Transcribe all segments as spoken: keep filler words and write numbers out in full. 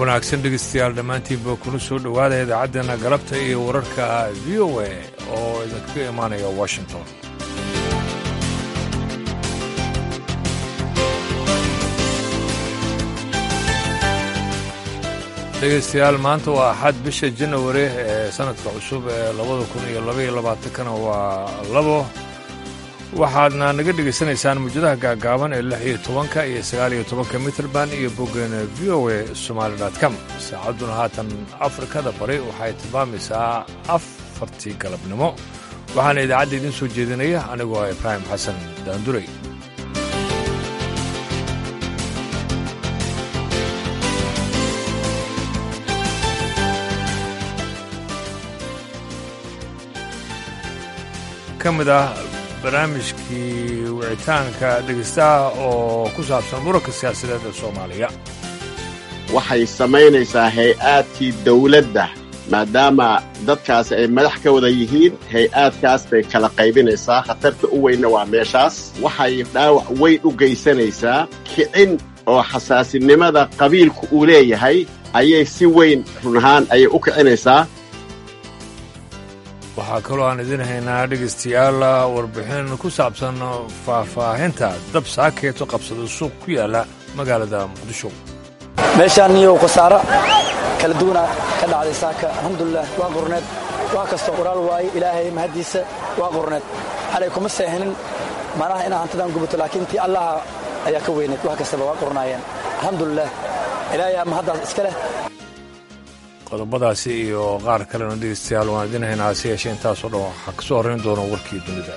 wanaagsan dhegeystayaal dhammaantiinba kuna soo dhowaada idaacaddeena galabta iyo wararka v o a oo idinkaga imaanaya washington. dhegeystayaal maanta waa axad bisha janawari ee sanadka cusub ee labada kun iyo labaiyo labaatankana waa labo waxaadna naga dhegaysanaysaan mawjadaha gaagaaban ee lix iyo tobanka iyo sagaal iyo tobanka mitrband iyo boggeena v o a somaali dot com. saacadduna haatan afrikada bari waxay tilmaamaysaa afartii galabnimo waxaana idaacadda idiin soo jeedinaya anigoo ah ibraahim xasan daanduray. ka mid ah barnaamijkii wicitaanka dhegeystaha oo ku saabsan muranka siyaasadeed ee soomaaliya. waxay samaynaysaa hay-aadkii dawladda maadaama dadkaasi ay madax ka wada yihiin hay-aadkaas bay kala qaybinaysaa. khatarta u weynna waa meeshaas. waxay dhaawac weyn u geysanaysaa kicin oo xasaasinimada qabiilku uu leeyahay ayay si weyn run ahaan ayay u kicinaysaa. waxaa kaloo aan idin haynaa dhegaystayaal warbixin ku saabsan faahfaahinta dab saakeeto qabsada suuq ku yaala magaalada muqdisho. meeshaan iyo khasaaro kala duwana ka dhacday saaka. alxamdulilah waa qurneed, waa kastoo qoraal waaye ilaahay mahadiisa waa qurneed. xalay kuma seexinin manaha inaa hantadan gubato, laakiin tii allaha ayaa ka weyneed. wax kastaba waa qurnaayeen. alxamdulilah ilaahay mahaddaas iska leh. qodobadaasi iyo qaar kalena dhegeystayaal waan idin haynaa, hase yeeshee intaasoo dhan waxaa ka soo horrayn doona warkii dunida.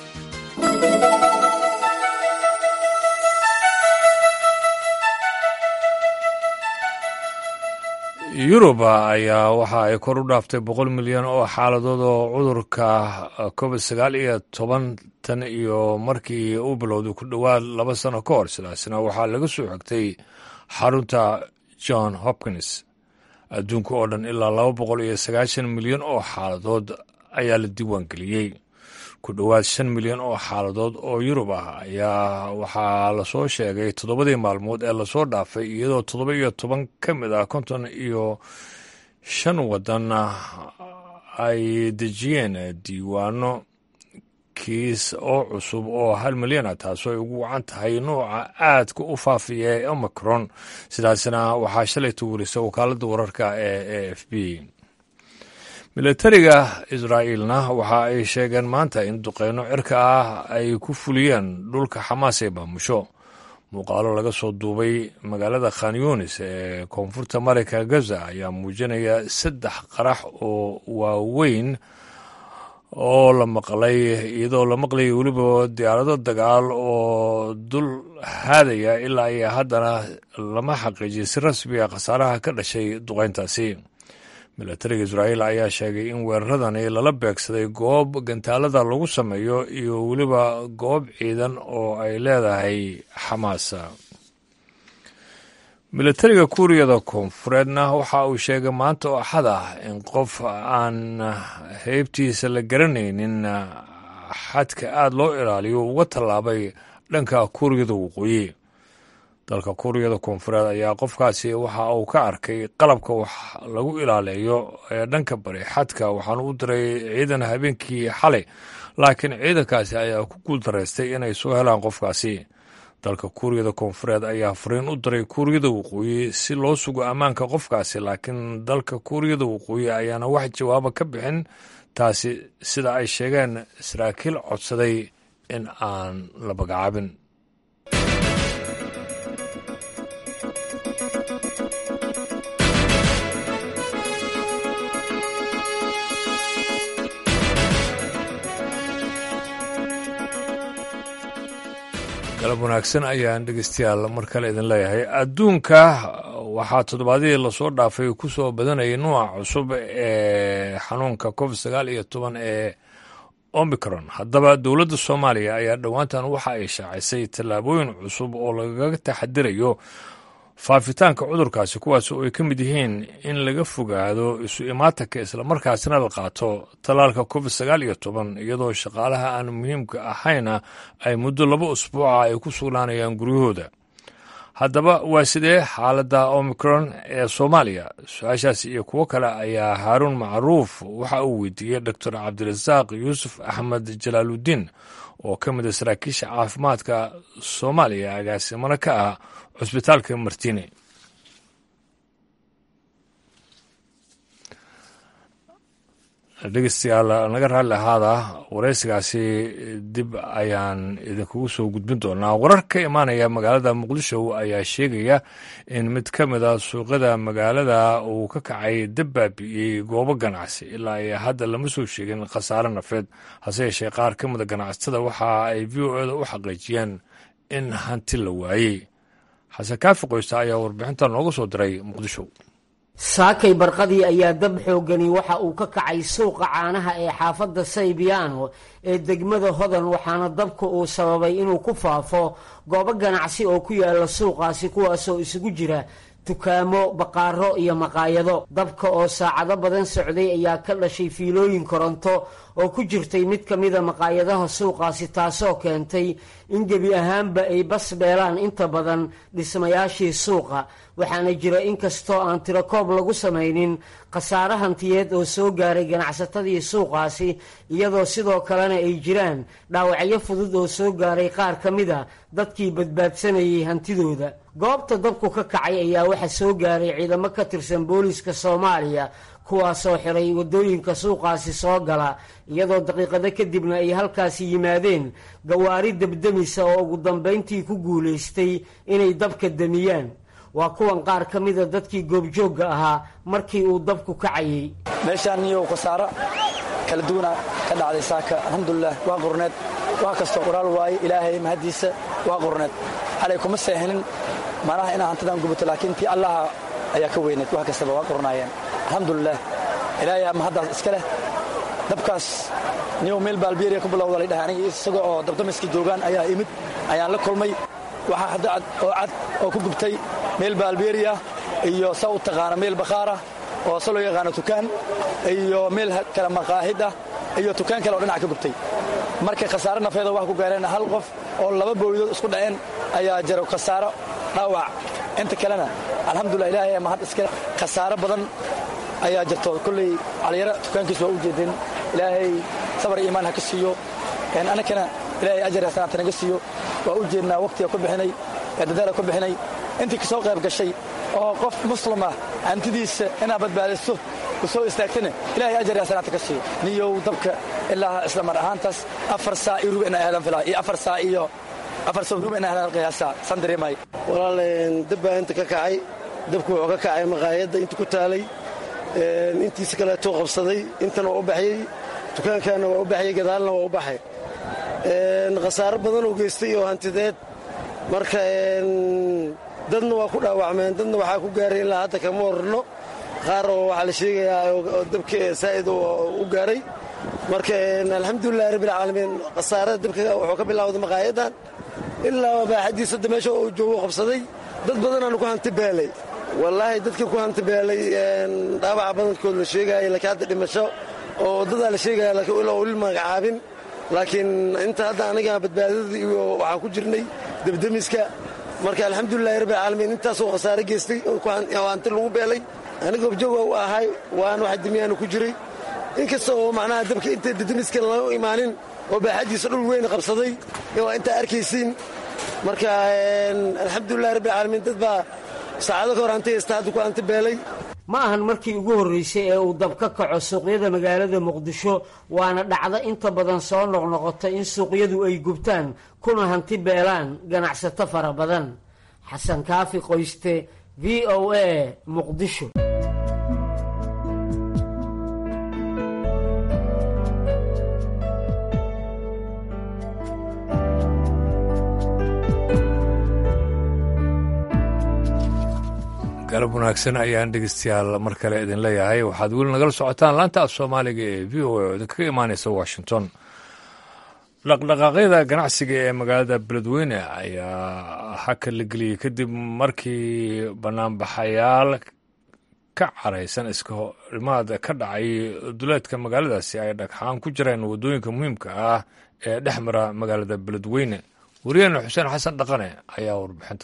yuruba ayaa waxa ay kor u dhaaftay boqol milyan oo xaaladood oo cudurka covid sagaal iyo toban tan iyo markii uu bilowday ku dhowaad laba sano ka hor. sidaasna waxaa laga soo xigtay xarunta john hopkins. adduunka oo dhan ilaa laba boqol iyo sagaashan milyan oo xaaladood ayaa la diiwaangeliyey. ku dhowaad shan milyan oo xaaladood oo yurub ah ayaa waxaa lasoo sheegay toddobadii maalmood ee lasoo dhaafay, iyadoo toddoba iyo toban ka mid ah konton iyo shan waddan ay dejiyeen diiwaano kiis oo cusub oo hal milyan ah, taasoo ay ugu wacan tahay nuuca aadka u faafiya ee omicron. sidaasna waxaa shalayta werisa wakaaladda wararka ee a f b. milatariga israa'iilna waxa ay sheegeen maanta in duqeyno cirka ah ay ku fuliyeen dhulka xamaas ee maamusho. muuqaalo laga soo duubay magaalada khan yunis ee koonfurta marayka gaza ayaa muujinaya saddex qarax oo waaweyn oo la maqlay, iyadoo la maqlayay weliba diyaarado dagaal oo dul haadaya. ilaa iyo haddana lama xaqiijiyay si rasmiga khasaaraha ka dhashay duqayntaasi. milatariga israa'iil ayaa sheegay in weeraradani lala beegsaday goob gantaalada lagu sameeyo iyo weliba goob ciidan oo ay leedahay xamaas. milatariga kuuriyada koonfureedna waxa uu sheegay maanta oo axad ah in qof aan heybtiisa la garanaynin xadka aad loo ilaaliyo uga tallaabay dhanka kuuriyada waqooyi. dalka kuuriyada koonfureed ayaa qofkaasi waxa uu ka arkay qalabka wax lagu ilaaleeyo ee dhanka bari xadka, waxaana u diray ciidan habeenkii xalay, laakiin ciidankaasi ayaa ku guuldaraystay inay soo helaan qofkaasi. dalka kuuriyada koonfureed ayaa fariin u diray kuuriyada waqooyi si loo sugo ammaanka qofkaasi, laakiin dalka kuuriyada waqooyi ayaana wax jawaaba ka bixin taasi, sida ay sheegeen saraakiil codsaday in aan la magacaabin. galab wanaagsan ayaan dhegeystayaal mar kale idin leeyahay. adduunka waxaa toddobaadihii lasoo dhaafay ku soo badanayay nuuca cusub ee xanuunka covid sagaal iyo toban ee omicron. haddaba dowladda soomaaliya ayaa dhowaantan waxa ay shaacisay tallaabooyin cusub oo lagaga taxadirayo faafitaanka cudurkaasi, kuwaas oo ay ka mid yihiin in laga fogaado isu imaatanka islamarkaasna la qaato tallaalka covid sagaal iyo toban, iyadoo shaqaalaha aan muhiimka ahayna ay muddo laba usbuuca ay ku sugnaanayaan guryahooda. haddaba waa sidee xaaladda omicron ee soomaaliya? su-aashaas iyo kuwo kale ayaa haaruun macruuf waxa uu weydiiyey doctor cabdirasaaq yuusuf axmed jalaaludiin oo ka mid a saraakiisha caafimaadka soomaaliya agaasimana ka ah cusbitaalka martini. dhegeystayaal naga raalli ahaada waraysigaasi dib ayaan idinkugu soo gudbin doonaa. warar ka imaanaya magaalada muqdisho ayaa sheegaya in mid ka mid a suuqyada magaalada uu ka kacay dab baabi'iyey goobo ganacsi. ilaa iyo hadda lama soo sheegin khasaare nafeed, hase yeeshee qaar ka mid a ganacsatada waxa ay v o eda u xaqiijiyeen in hanti la waayey. xasan kaafi qoysta ayaa warbixinta nooga soo diray muqdisho. saakay barqadii ayaa dab xoogani waxa uu ka kacay suuqa caanaha ee xaafadda saybiyaano ee degmada hodan, waxaana dabka uu sababay inuu ku faafo goobo ganacsi oo ku yaala suuqaasi, kuwaasoo isugu jira dukaamo, baqaaro iyo maqaayado. dabka oo saacado badan socday ayaa ka dhashay fiilooyin koronto oo ku jirtay mid ka mida maqaayadaha suuqaasi, taasoo keentay in gebi ahaanba ay bas beelaan inta badan dhismayaashii suuqa. waxaana jira inkastoo aan tirakoob lagu samaynin khasaare hantiyeed oo soo gaaray ganacsatadii suuqaasi, iyadoo sidoo kalena ay jiraan dhaawacyo fudud oo soo gaaray qaar ka mida dadkii badbaadsanayay hantidooda. goobta dabku ka kacay ayaa waxa soo gaaray ciidamo ka tirsan booliiska soomaaliya, kuwaasoo xiray waddooyinka suuqaasi soo gala, iyadoo daqiiqado kadibna ay halkaasi yimaadeen gawaari debdemisa oo ugu dambayntii ku guulaystay inay dabka damiyaan. waa kuwan qaar ka mida dadkii goobjoogga ahaa markii uu dabku kacayey. meeshaan iyo khasaaro kala duwana ka dhacday saaka. alxamdulilah waa qorneed, wax kastoo qoraal waaye ilaahay mahadiisa waa qorneed. xalay kuma seehinin manaha inaan hantidan gubato, laakiin tii allaha ayaa ka weyneed. wax kastaba waa qornaayeen. alxamdulilah ilaahay mahaddaas iska leh. dabkaas niyow meel baalbieriya ku bilowda la dhahay, aniga isaga oo dabdamiska joogaan ayaa imid, ayaan la kulmay. waxaa hadda cad oo cad oo ku gubtay meel baalbeeriya iyo saa u taqaana meel bakhaara oo se loo yaqaano tukaan, iyo meel kale maqaahid ah iyo tukaan kale oo dhinac ka gubtay. marka khasaare nafeeda wax ku gaareen hal qof oo laba booydood isku dhaceen ayaa jiro khasaaro dhaawac. inta kalena alxamdulilah ilaahay mahad iska khasaaro badan ayaa jirto. kolley caliyara tukaankiis waa u jeedeen, ilaahay sabar iyo iimaan ha ka siiyo. anakana ilaahay ajar iyo xasanaad naga siiyo. waa u jeednaa waqtiga ku bixinay ee dadaala ku bixinay intii ka soo qayb gashay oo qof muslima hantidiisa inaa badbaadiso ku soo istaagtana ilaahay ajar iyo xasanaad ka siiyo. niyow dabka ilaa isla mar ahaantaas afar saa iyo rubi inay aadan filaa iyo afar saa iyo afar saa rubi inay aadan qiyaasa san dareemay. walaaleen dab baa inta ka kacay. dabku wuxuu ka kacay maqaayadda inta ku taalay, intiisa kaleetoo qabsaday. intana waa u baxyey, dukaankaana waa u baxyey, gadaalna waa u baxay. khasaaro badan oo geystay oo hantideed. marka dadna waa ku dhaawacmeen, dadna waxaa ku gaaray ilaa hadda kama wararno. qaar oo waxaa la sheegayaa oo dabka saa'id u gaaray. marka alxamdulilahi rabbilcaalamiin khasaarada dabka wuxuu ka bilowday maqaayaddan ilaa baaxadiisa hadda meesha uu joogo qabsaday. dad badanaanu ku hanti beelay. wallaahi dadka ku hanti beelay dhaawaca badankood la sheegaya, laakiin hadda dhimasho oo dadaa la sheegaya laakiin ilaa uli magacaabin. laakiin inta hadda aniga badbaadada iyo waxaan ku jirnay debdemiska. marka alxamdulilahi rabbilcaalamiin intaasoo khasaare geystay oo hanti lagu beelay. aniga goobjooga u ahay, waan wax dimiyaanu ku jiray. inkasta oo macnaha dabka inta debdemiska lama imaanin oo baaxadiisa dhul weyn qabsaday waa intaa arkaysiin. marka alxamdulilahi rabbilcaalamiin dad baa saacado ka hor hanti haysta hadda ku hanti beelay. ma ahan markii ugu horraysay ee uu dab ka kaco suuqyada magaalada muqdisho, waana dhacdo inta badan soo noqnoqota in suuqyadu ay gubtaan kuna hanti beelaan ganacsato fara badan. xasan kaafi qoyste, v o a, muqdisho. galab wanaagsan ayaan dhegeystayaal mar kale idin leeyahay. waxaad weli nagala socotaan laanta af soomaaliga ee v o a oo idinkaga imaanaysa washington. dhaqdhaqaaqyada ganacsiga ee magaalada beledweyne ayaa haka la geliyey kadib markii banaanbaxayaal ka caraysan iska horimaad ka dhacay duleedka magaaladaasi ay dhagxaan ku jireen waddooyinka muhiimka ah ee dhex mara magaalada beledweyne. wariyaheena xuseen xasan dhaqane ayaa warbixintan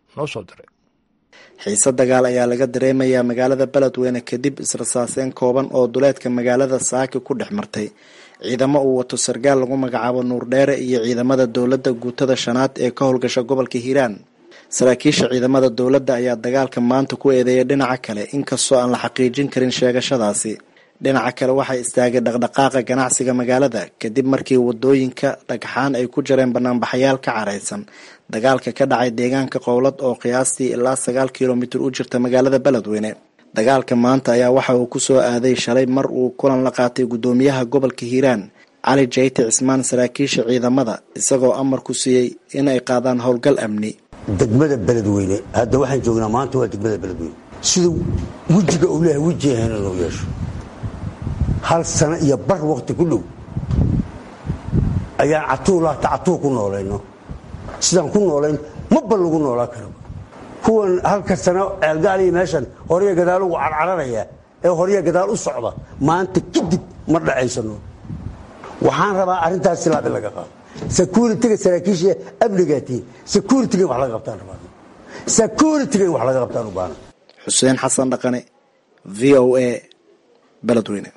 noo soo diray. xiise dagaal ayaa laga dareemayaa magaalada beledweyne kadib israsaaseen kooban oo duleedka magaalada saaki ku dhex martay ciidamo uu wato sargaal lagu magacaabo nuur dheere iyo ciidamada dowladda guutada shanaad ee ka howlgasha gobolka hiiraan. saraakiisha ciidamada dowladda ayaa dagaalka maanta ku eedeeyay dhinaca kale inkastoo aan la xaqiijin karin sheegashadaasi. dhinaca kale waxay istaagay dhaqdhaqaaqa ganacsiga magaalada kadib markii wadooyinka dhagxaan ay ku jareen banaanbaxayaal ka careysan dagaalka ka dhacay deegaanka qowlad oo qiyaastii ilaa sagaal kilomitir u jirta magaalada beledweyne. dagaalka maanta ayaa waxa uu ku soo aaday shalay mar uu kulan la qaatay gudoomiyaha gobolka hiiraan cali jayte cismaan saraakiisha ciidamada isagoo amar ku siiyey inay qaadaan howlgal amni. degmada beledweyne hadda waxaan joognaa maanta waa degmada beledweyne siduu wejiga uu leeyahay wejihana loo yeesho hal sano iyo bar waqti ku dhow ayaan catuulaata catuul ku noolayno sidaan ku noolayn maba lagu noolaa karo kuwan halka sano ceelgaal iyo meeshan horiya gadaal ugu carcararaya ee horiya gadaal u socda maanta kadib ma dhacaysano. waxaan rabaa arrintaas silaabi laga qaado security-ga saraakiisha amnigaatiin security-ga wax laga qabtaan rabaa security-ga wax laga qabtaan u baahan. xuseen xasan dhaqane v o a beledweyne.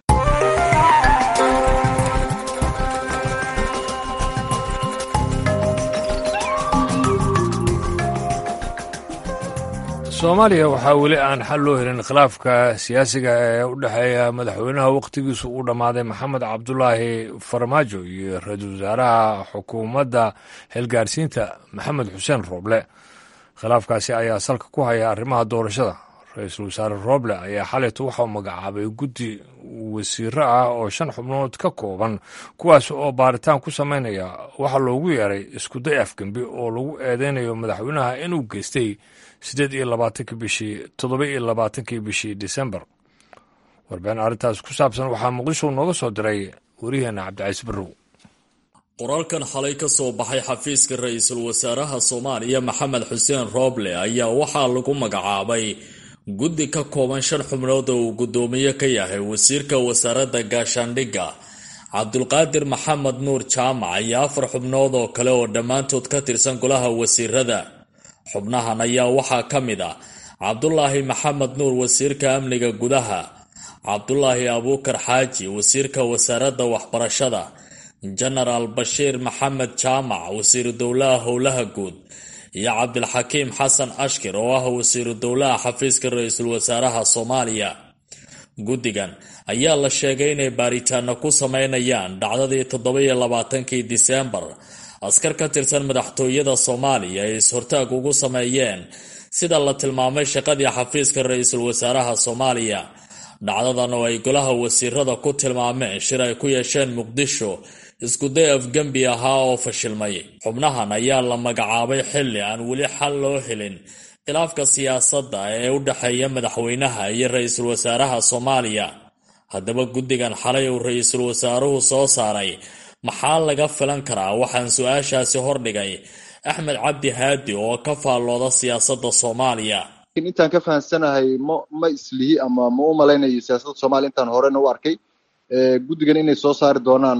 soomaaliya waxaa weli aan xal loo helin khilaafka siyaasiga ee u dhexeeya madaxweynaha wakhtigiisu uu dhammaaday maxamed cabdulaahi farmaajo iyo ra-iisul wasaaraha xukuumadda xilgaarsiinta maxamed xuseen rooble. khilaafkaasi ayaa salka ku haya arrimaha doorashada. ra-iisul wasaare rooble ayaa xalaytu waxauu magacaabay guddi wasiiro ah oo shan xubnood ka kooban kuwaas oo baaritaan ku samaynaya waxa loogu yeeray iskuday afgembi oo lagu eedeynayo madaxweynaha inuu geystay siddeed iyo labaatankii bishii toddoba iyo labaatankii bishii disembar. warbixin arrintaas ku saabsan waxaa muqdisho nooga soo diray wariyaheenna cabdicaiis barrow. qoraalkan xalay ka soo baxay xafiiska ra-iisul wasaaraha soomaaliya maxamed xuseen rooble ayaa waxaa lagu magacaabay guddi ka kooban shan xubnood oo uu guddoomiye ka yahay wasiirka wasaaradda gaashaandhigga cabdulqaadir maxamed nuur jaamac iyo afar xubnood oo kale oo dhammaantood ka tirsan golaha wasiirada. xubnahan ayaa waxaa ka mid ah cabdulaahi maxamed nuur wasiirka amniga gudaha, cabdulaahi abuukar xaaji wasiirka wasaaradda waxbarashada, jenaraal bashiir maxamed jaamac wasiiru dowlaha howlaha guud iyo cabdilxakiim xasan ashkir oo ah wasiiru dowlaha xafiiska ra-iisul wasaaraha soomaaliya. guddigan ayaa la sheegay inay baaritaano ku sameynayaan dhacdadii toddoba-iyo labaatankii diseembar askar ka tirsan madaxtooyada soomaaliya ay is-hortaag ugu sameeyeen sida la tilmaamay shaqadii xafiiska ra-iisul wasaaraha soomaaliya. dhacdadan oo ay golaha wasiirada ku tilmaameen shir ay ku yeesheen muqdisho iskuday afgembi ahaa oo fashilmay. xubnahan ayaa la magacaabay xilli aan weli xal loo helin khilaafka siyaasadda ee u dhexeeya madaxweynaha iyo ra-iisul wasaaraha soomaaliya. haddaba guddigan xalay uu ra-iisul wasaaruhu soo saaray maxaa laga filan karaa? waxaan su-aashaasi hordhigay axmed cabdi haadi oo ka faallooda siyaasadda soomaaliya. intaan ka fahansanahay ma ma islihi ama ma u malaynayo siyaasadda soomaaliya intaan horena u arkay guddigan inay soo saari doonaan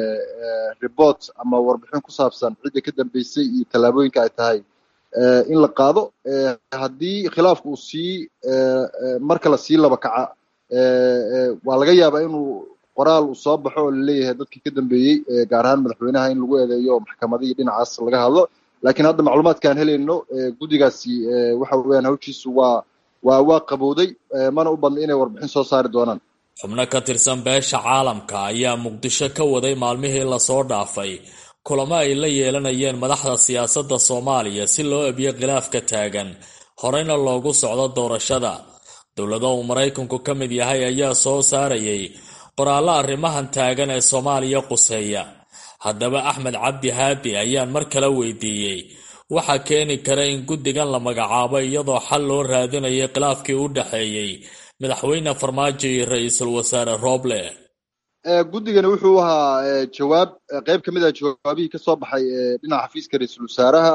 report ama warbixin ku saabsan cidda ka dambeysay iyo tallaabooyinka ay tahay in la qaado. haddii khilaafku uu sii marka la sii laba kaca waa laga yaabaa inuu qoraal uu soo baxo oo laleeyahay dadkii ka dambeeyey gaar ahaan madaxweynaha in lagu eedeeyo oo maxkamadihii dhinacaas laga hadlo. laakiin hadda macluumaadkaan helayno guddigaasi waxa weeyaan hawshiisu waa waa waa qabowday mana u badna inay warbixin soo saari doonaan. xubno ka tirsan beesha caalamka ayaa muqdisho ka waday maalmihii lasoo dhaafay kulamo ay la yeelanayeen madaxda siyaasadda soomaaliya si loo ebiyo khilaafka taagan horeyna loogu socdo doorashada. dowlado uu maraykanku ka mid yahay ayaa soo saarayay qoraallo arrimahan taagan ee soomaaliya quseeya. haddaba axmed cabdi haadi ayaan mar kale weydiiyey waxaa keeni kara in guddigan la magacaabo iyadoo xal loo raadinayay khilaafkii u dhexeeyey madaxweyne farmaajo iyo ra-iisul wasaare rooble. guddigani wuxuu ahaa jawaab qayb ka mid ah jawaabihii kasoo baxay dhinaca xafiiska ra-iisul wasaaraha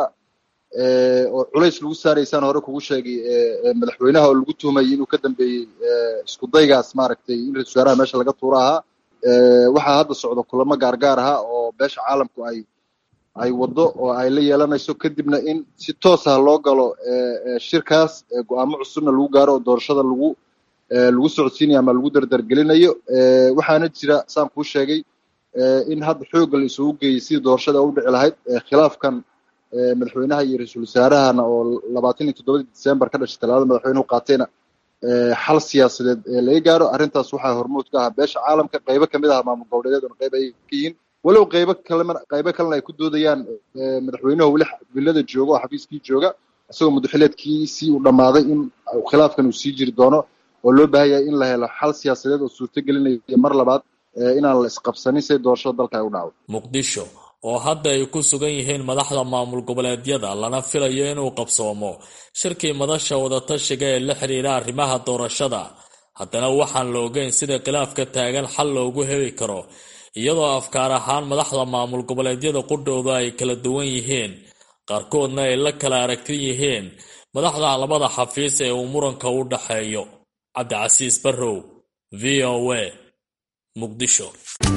oo culays lagu saaraysaan hore kugu sheegay madaxweynaha oo lagu tuhmayay inuu ka dambeeyey isku daygaas maaragtay in ra-isul wasaaraha meesha laga tuuro ahaa. waxaa hadda socda kulamo gaargaar aha oo beesha caalamku ay ay wado oo ay la yeelanayso kadibna in si toos ah loo galo shirkaas go'aamo cusubna lagu gaaro oo doorashada lagu lagu socodsiinayo ama lagu dardargelinayo waxaana jira saan kuu sheegay in hadda xoogga la isugu geeyey sidii doorashada u dhici lahayd khilaafkan madaxweynaha iyo ra-iisul wasaarahana oo labaatan iyo toddobadii December ka dhashay talaadada madaxweynuhu qaatayna xal siyaasadeed ee laga gaaro arrintaas waxaa hormuud ka ah beesha caalamka qaybo kamid ah maamul goboleedyada oo qayb ay ka yihiin walow qaybo kale qaybo kalena ay ku doodayaan madaxweynuhu weli bilada jooga oo xafiiskii jooga isagoo madaxweyneedkiisii uu dhammaaday in khilaafkan uu sii jiri doono oo loo baahan yahay in la helo xal siyaasadeed oo suurtagelinaya mar labaad inaan la isqabsanin si doorashada dalka ay u dhacdo muqdisho oo hadda ay ku sugan yihiin madaxda maamul goboleedyada lana filayo inuu qabsoomo shirkii madasha wadatashiga ee la xiriira arrimaha doorashada haddana waxaan la ogeyn sida khilaafka taagan xal loogu heli karo iyadoo afkaar ahaan madaxda maamul goboleedyada qudhooda ay kala duwan yihiin qaarkoodna ay la kala aragti yihiin madaxda labada xafiis ee uu muranka u dhaxeeyo. Cabdicasiis Barrow, V O A, Muqdisho.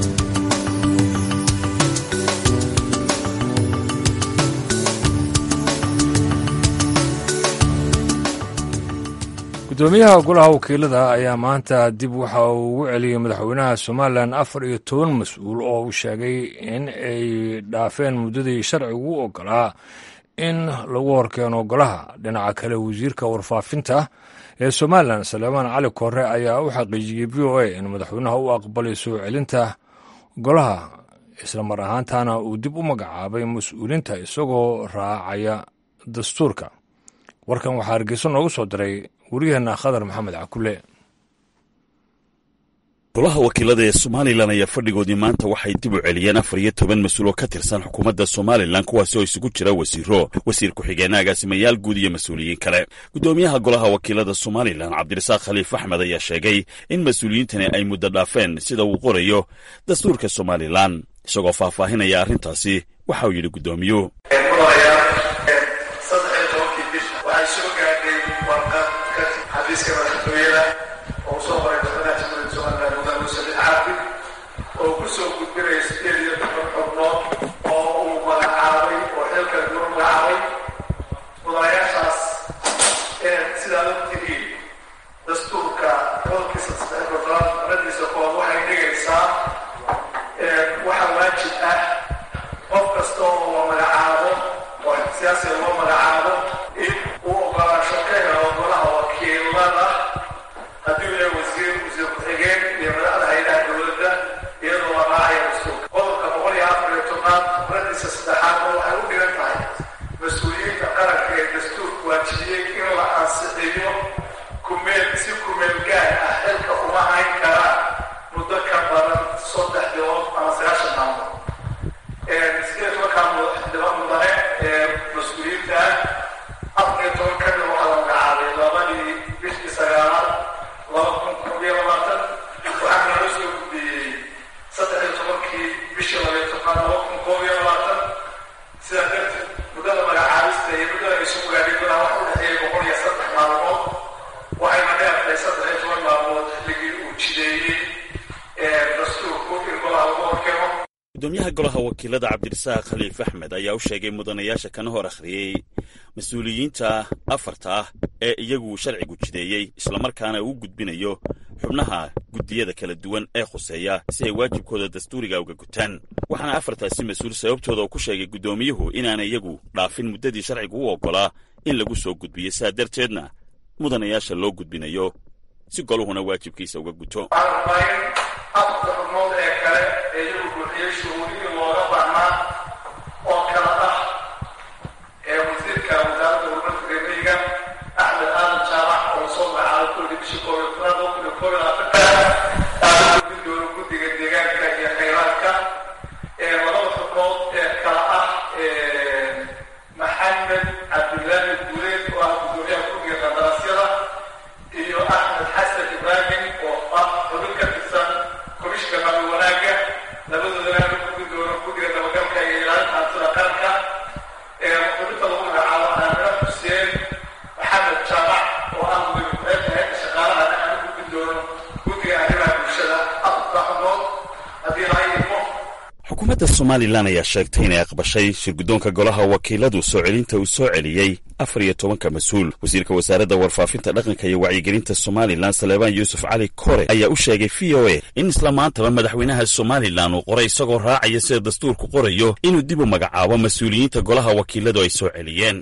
gudoomiyaha golaha wakiilada ayaa maanta dib waxa uu ugu celiyey madaxweynaha Somaliland afar iyo toban mas-uul oo uu sheegay in ay dhaafeen muddadii sharcigu u ogolaa in lagu horkeeno golaha. dhinaca kale wasiirka warfaafinta ee Somaliland Saleemaan Cali Korre ayaa u xaqiijiyey V O A in madaxweynaha u aqbalay soo celinta golaha isla mar ahaantaana uu dib u magacaabay mas-uulinta isagoo raacaya dastuurka. warkan waxaa Hargeysa noogu soo diray wariyaheenna Khadar Maxamed Cakule. golaha wakiilada ee Somaliland ayaa fadhigoodii maanta waxay dib u celiyeen afar iyo toban mas-uul oo ka tirsan xukuumadda Somaliland kuwaasi oo isugu jira wasiiro wasiir ku-xigeenka agaasimayaal guud iyo mas-uuliyiin kale. gudoomiyaha golaha wakiilada Somaliland Cabdirasaaq Khaliif Axmed ayaa sheegay in mas-uuliyiintani ay muddo dhaafeen sida uu qorayo dastuurka Somaliland. isagoo faahfaahinaya arrintaasi waxa uu yidhi gudoomiyuhu gudoomiyaha golaha wakiilada Cabdirasaaq Khaliif Axmed ayaa u sheegay mudanayaasha kana hor akhriyay mas-uuliyiinta afarta ah ee iyagu sharcigu jideeyey isla markaana uu gudbinayo xubnaha gudiyada kala duwan ee khuseeya si ay waajibkooda dastuuriga uga gutaan. waxaana afartaasi mas-uul sababtooda uu ku sheegay gudoomiyuhu inaana iyagu dhaafin muddadii sharcigu u ogolaa in lagu soo gudbiyo saa darteedna mudanayaasha loo gudbinayo si goluhuna waajibkiisa uga guto. labadooda ku gudoono ku diga dabagalka iyo xukuumadda somalilan ayaa sheegtay inay aqbashay shirguddoonka golaha wakiiladu soo celinta uu soo celiyey afar iyo tobanka mas-uul. wasiirka wasaaradda warfaafinta dhaqanka iyo wacyigelinta somalilan saleebaan yuusuf cali kore ayaa u sheegay v o a in isla maantaba madaxweynaha somalilan uu qoray isagoo raacaya sida dastuurku qorayo inuu dib u magacaabo mas-uuliyiinta golaha wakiiladu ay soo celiyeen.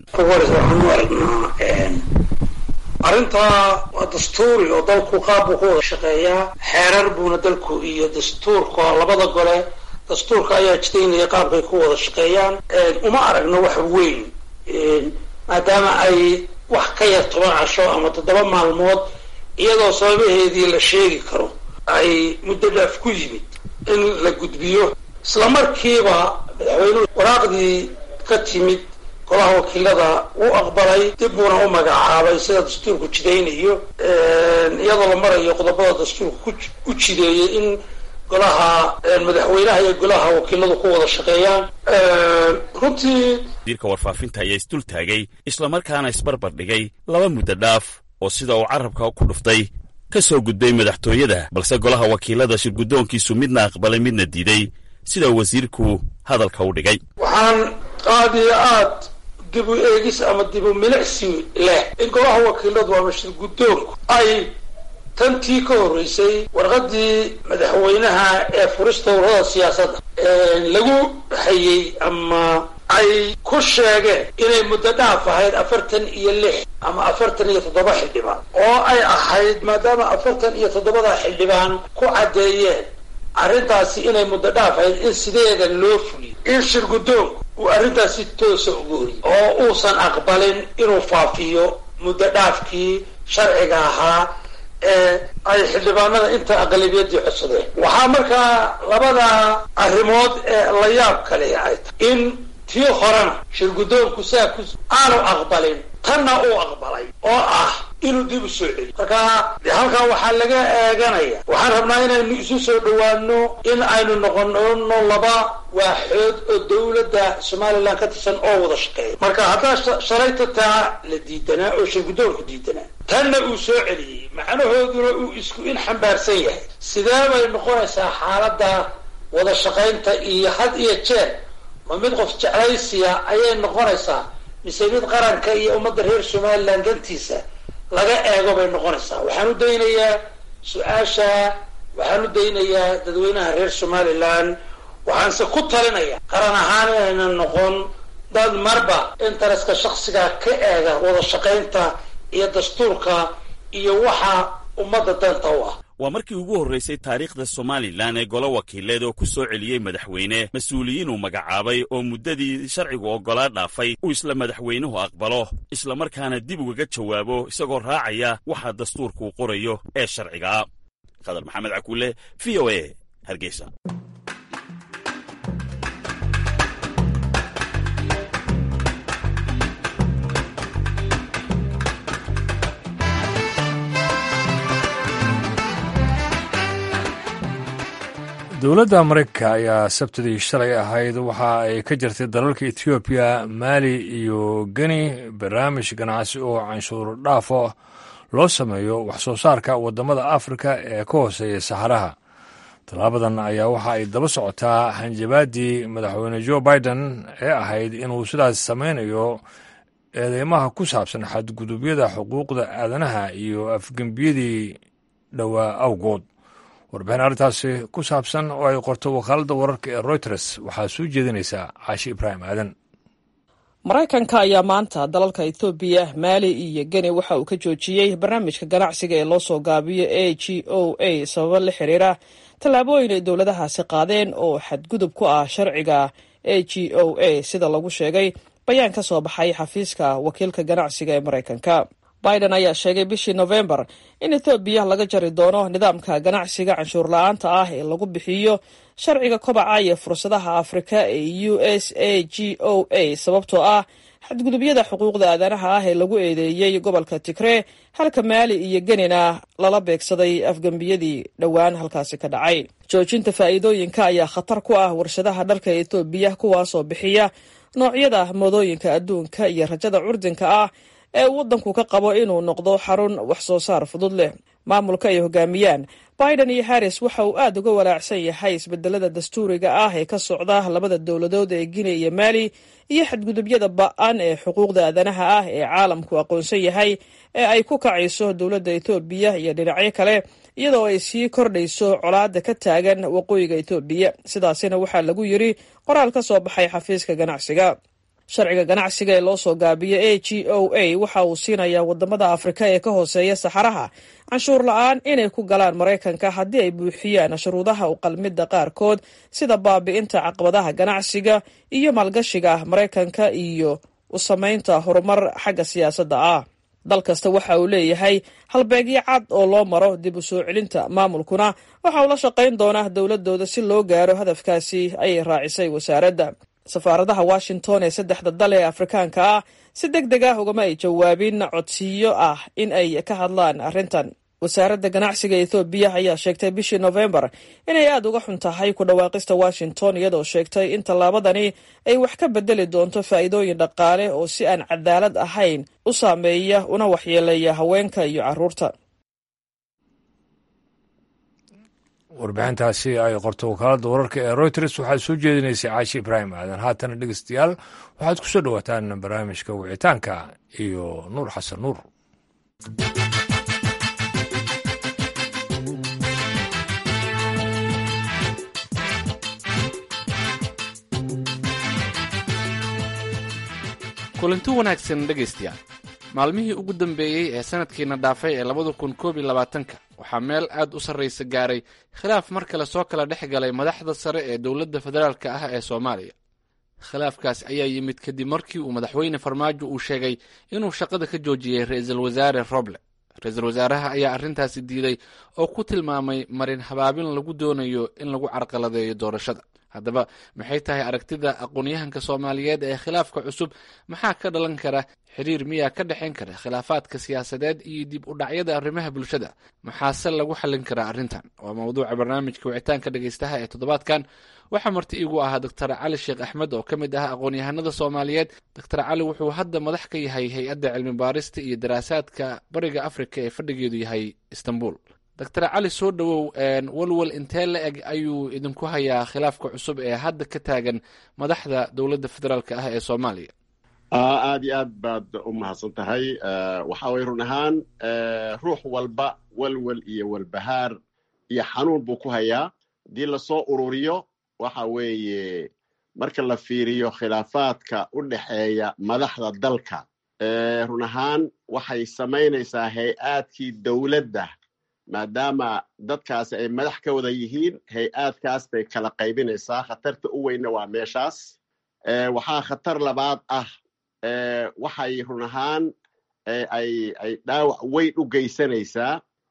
arrintaa waa dastuuri oo dalku qaab buu ku wada shaqeeyaa, xeerar buuna dalku iyo dastuurka labada gole dastuurka ayaa jidaynaya qaabkay ku wada shaqeeyaan. uma aragno wax weyn maadaama ay wax ka yar toban casho ama toddoba maalmood iyadoo sababaheedii la sheegi karo ay muddo dhaaf ku yimid in la gudbiyo. isla markiiba madaxweynuhu waraaqdii ka timid golaha wakiilada uu aqbalay, dib buuna u magacaabay sida dastuurku jidaynayo, iyadoo la marayo qodobada dastuurka ku jideeyay in golaha madaxweynaha iyo golaha wakiiladu ku wada shaqeeyaan. runtii wasiirka warfaafinta ayaa isdul taagay islamarkaana isbarbar dhigay laba muddo dhaaf oo sida uu carabka ku dhuftay ka soo gudbay madaxtooyada, balse golaha wakiilada shirguddoonkiisu midna aqbalay midna diiday, sida wasiirku hadalka u dhigay. waxaan aad iyo aad dib u eegis ama dib u milicsi leh in golaha wakiiladu ama shirguddoonku ay tantii ka horreysay warqaddii madaxweynaha ee furista ururada siyaasadda lagu hayay ama ay ku sheegeen inay muddo dhaaf ahayd afartan iyo lix ama afartan iyo toddoba xildhibaan, oo ay ahayd maadaama afartan iyo toddobada xildhibaan ku caddeeyeen arrintaasi inay muddo dhaaf ahayd in sideeda loo fuliyo, in shirguddoonku uu arrintaasi toosa ugu horiyey oo uusan aqbalin inuu faafiyo muddo dhaafkii sharciga ahaa ee ay xildhibaanada inta aqlabiyadii codsadeen. waxaa markaa labada arrimood ee la yaab kale ay tahay in tii horena shirguddoonku saa ku aanu aqbalin, tanna uu aqbalay oo ah inuu dib u soo celiyo. marka halkaa waxaa laga eeganaya, waxaan rabnaa inaynu isu soo dhowaano in aynu noqono laba waaxood oo dawladda somalilan ka tirsan oo wada shaqeeya. marka haddaa shalayta taa la diidanaa oo shirguddoonku diidanaa, tanna uu soo celiyey, macnahooduna uu isku in xambaarsan yahay, sidee bay noqonaysaa xaaladda wada shaqaynta iyo had iyo jeer ma mid qof jeclaysiya ayay noqonaysaa mise mid qaranka iyo ummadda reer somalilan dantiisa laga eego bay noqonaysaa? waxaan u daynayaa su-aasha, waxaan u daynayaa dadweynaha reer somalilan, waxaanse ku talinaya qaran ahaan inayna noqon dad marba intereska shaksiga ka eega wada shaqaynta iyo dastuurka iyo waxa ummadda danta u ah. waa markii ugu horraysay taariikhda somalilan ee golo wakiileed oo ku soo celiyey madaxweyne mas-uuliyiin uu magacaabay oo muddadii sharcigu oggolaa dhaafay uu isla madaxweynuhu aqbalo islamarkaana dib ugaga jawaabo isagoo raacaya waxa dastuurkuu qorayo ee sharcigaa. khadar maxamed cakuule, v o a, hargeysa. dowladda maraykanka ayaa sabtidii shalay ahayd waxa ay ka jirtay dalalka etoobiya, maali iyo geni barnaamij ganacsi oo canshuur dhaafo loo sameeyo wax soo saarka waddamada afrika ee ka hooseeya saxaraha. tallaabadan ayaa waxa ay daba socotaa hanjabaaddii madaxweyne joe biden ee ahayd inuu sidaas samaynayo eedeymaha ku saabsan xadgudubyada xuquuqda aadanaha iyo afgembiyadii dhowaa awgood. warbixin arrintaasi ku saabsan oo ay qorto wakaaladda wararka ee reuters waxaa soo jeedinaysaa caashi ibraahim aadan. maraykanka ayaa maanta dalalka ethoobiya, maali iyo geni waxa uu ka joojiyey barnaamijka ganacsiga ee loo soo gaabiyo a g o a sababo la xiriira tallaabooyin ay dowladahaasi qaadeen oo xadgudub ku ah sharciga a g o a sida lagu sheegay bayaan ka soo baxay xafiiska wakiilka ganacsiga ee maraykanka. biden ayaa sheegay bishii nofembar in ethoobiya laga jari doono nidaamka ganacsiga canshuur la-aanta ah ee lagu bixiyo sharciga kobaca iyo fursadaha afrika ee u s a g o a sababtoo ah xadgudubyada xuquuqda aadanaha ah ee lagu eedeeyey gobolka tigree, halka maali iyo genina lala beegsaday afgembiyadii dhowaan halkaasi ka dhacay. joojinta faa'iidooyinka ayaa khatar ku ah warshadaha dharka ethoobiya kuwaasoo bixiya noocyada moodooyinka adduunka iyo rajada curdinka ah ee waddanku ka qabo inuu noqdo xarun wax soo saar fudud leh. maamulka ay hogaamiyaan biden iyo harris waxa uu aad uga walaacsan yahay isbedelada dastuuriga ah ee ka socda labada dowladood ee guinea iyo mali iyo xadgudubyada ba-an ee xuquuqda aadanaha ah ee caalamku aqoonsan yahay ee ay ku kacayso dowladda ethoobiya iyo dhinacyo kale, iyadoo ay sii kordhayso colaada ka taagan waqooyiga ethoobiya. sidaasina waxaa lagu yiri qoraal ka soo baxay xafiiska ganacsiga. sharciga ganacsiga ee loo soo gaabiyo a g o a waxa uu siinayaa wadamada afrika ee ka hooseeya saxaraha canshuur la-aan inay ku galaan maraykanka haddii ay buuxiyaan shuruudaha u qalmida qaarkood sida baabi'inta caqabadaha ganacsiga iyo maalgashiga maraykanka iyo u samaynta horumar xagga siyaasadda ah. dal kasta waxa uu leeyahay halbeegyo cad oo loo maro dib u soo celinta, maamulkuna waxa uu la shaqayn doonaa dowladooda si loo gaaro hadafkaasi, ayay raacisay wasaaradda. safaaradaha washington ee saddexda dal ee afrikaanka ah si deg deg ah ugama ay jawaabin codsiyo ah in ay ka hadlaan arrintan. wasaaradda ganacsiga ethoobiya ayaa sheegtay bishii nofembar inay aada uga xun tahay ku dhawaaqista washington, iyadoo sheegtay in tallaabadani ay wax ka bedeli doonto faa'iidooyin dhaqaale oo si aan cadaalad ahayn u saameeya una waxyeeleeya haweenka iyo carruurta. warbixintaasi ay qorto wakaaladda wararka ee reuters waxaad soo jeedinaysay caashi ibraahim aadan. haatana dhegeystayaal waxaad ku soo dhowaataan barnaamijka wicitaanka iyo nuur xasan nuur. kulanti wanaagsan dhegaystayaal. maalmihii ugu dambeeyey ee sanadkiina dhaafay ee labada kun koob iyo labaatanka waxaa meel aad u sarraysa gaaray khilaaf mar kale soo kala dhex galay madaxda sare ee dowladda federaalka ah ee soomaaliya. khilaafkaas ayaa yimid kadib markii uu madaxweyne farmaajo uu sheegay inuu shaqada ka joojiyey ra-iisul wasaare roble. ra-iisul wasaaraha ayaa arrintaasi diiday oo ku tilmaamay marin habaabin lagu doonayo in lagu carqaladeeyo doorashada. haddaba maxay tahay aragtida aqoon-yahanka soomaaliyeed ee khilaafka cusub? maxaa ka dhalan kara? xiriir miyaa ka dhexayn kara khilaafaadka siyaasadeed iyo dib u dhacyada arrimaha bulshada? maxaase lagu xallin karaa arrintan? waa mawduuca barnaamijka wicitaanka dhegaystaha ee toddobaadkan. waxaa marti iigu ahaa doctor cali sheekh axmed oo ka mid ah aqoon-yahanada soomaaliyeed. doctor cali wuxuu hadda madax ka yahay hay-adda cilmi baarista iyo daraasaadka bariga afrika ee fadhigeedu yahay istanbul. doctor cali soo dhowow, walwal intee la eg ayuu idinku hayaa khilaafka cusub ee hadda ka taagan madaxda dowladda federaalka ah ee soomaaliya? aad iyo aad baad u mahadsan tahay. waxa way run ahaan ruux walba walwal iyo walbahaar iyo xanuun buu ku hayaa. haddii lasoo ururiyo waxa weeye marka la fiiriyo khilaafaadka u dhexeeya madaxda dalka, run ahaan waxay samaynaysaa hay-aadkii dowladda, maadaama dadkaasi ay madax ka wada yihiin, hay-aadkaas bay kala qaybinaysaa. khatarta u weynna waa meeshaas. waxaa khatar labaad ah, waxay run ahaan ay ay dhaawac weyn u geysanaysaa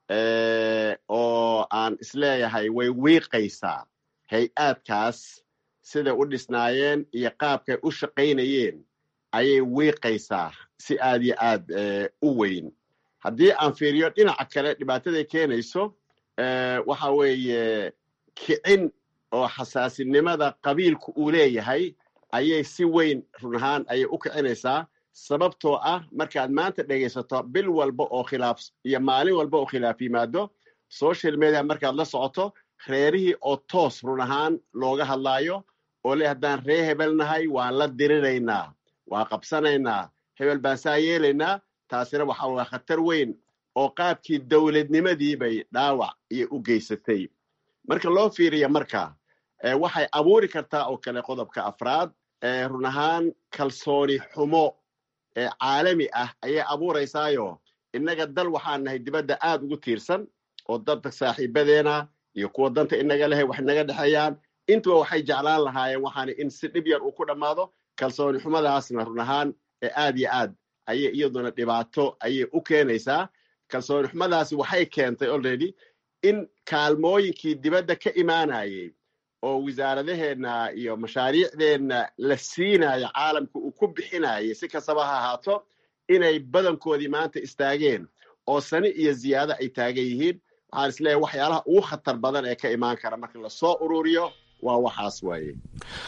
oo aan isleeyahay way wiiqaysaa hay-aadkaas siday u dhisnaayeen iyo qaabkay u shaqaynayeen ayay wiiqaysaa si aad iyo aad u weyn. haddii aan fiiriyo dhinaca kale dhibaataday keenayso, waxa weeye kicin oo xasaasinimada qabiilku uu leeyahay ayay si weyn run ahaan ayay u kicinaysaa. sababtoo ah markaad maanta dhegaysato bil walba oo khilaaf iyo maalin walba oo khilaaf yimaado social media, markaad la socoto reerihii oo toos run ahaan looga hadlaayo oo le haddaan ree hebel nahay waan la diriraynaa, waan qabsanaynaa, hebel baan saa yeelaynaa. taasina waxa waa khatar weyn oo qaabkii dowladnimadii bay dhaawac iyo u geysatay. marka loo fiiriya marka waxay abuuri kartaa oo kale qodobka afraad, run ahaan kalsooni xumo caalami ah ayay abuuraysaayo. innaga dal waxaan nahay dibadda aad ugu tiirsan oo dadka saaxiibadeena iyo kuwa danta inaga lehay wax naga dhexeeyaan, intuba waxay jeclaan lahaayeen waxaana in si dhib yar uu ku dhammaado. kalsooni xumadaasna run ahaan aad iyo aad ayay iyaduna dhibaato ayay u keenaysaa. kalsooni xumadaasi waxay keentay already in kaalmooyinkii dibadda ka imaanayay oo wasaaradaheenna iyo mashaariicdeenna la siinayo caalamka uu ku bixinayay si kastaba ha ahaato, inay badankoodii maanta istaageen oo sani iyo ziyaado ay taagan yihiin. waxaan isleeyahay waxyaalaha ugu khatar badan ee ka imaan kara marka lasoo ururiyo waa waxaas waaye.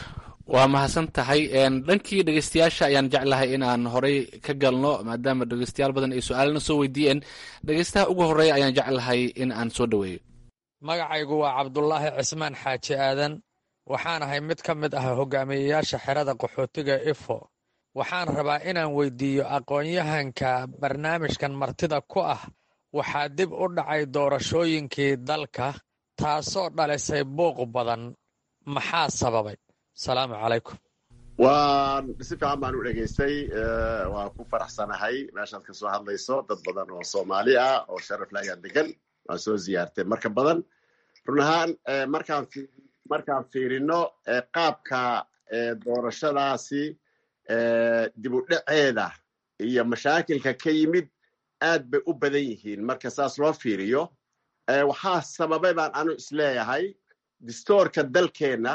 waa mahadsan tahay dhankii dhegeystayaasha ayaan jeclahay in aan horey ka galno maadaama dhegeystayaal badan ay su-aalana soo weydiiyeen. dhegeystaha ugu horeeya ayaan jeclahay in aan soo dhoweeyo. magacaygu waa cabdulaahi cismaan xaaji aadan, waxaan ahay mid ka mid ah hogaamiyeyaasha xerada qaxootiga ifo. waxaan rabaa inaan weydiiyo aqoon-yahanka barnaamijkan martida ku ah, waxaa dib u dhacay doorashooyinkii dalka taasoo dhalisay buuq badan, maxaa sababay? asalaamu calaykum. waan si fiican baan u dhegaystay, waan ku faraxsanahay meeshaad ka soo hadlayso. dad badan oo soomaali ah oo sharaf la ayaa degan, waan soo ziyaartay marka badan. run ahaan markaan markaan fiirino qaabka doorashadaasi dib u dhaceeda iyo mashaakilka ka yimid aad bay u badan yihiin. marka saas loo fiiriyo waxaa sababay baan anu isleeyahay distoorka dalkeenna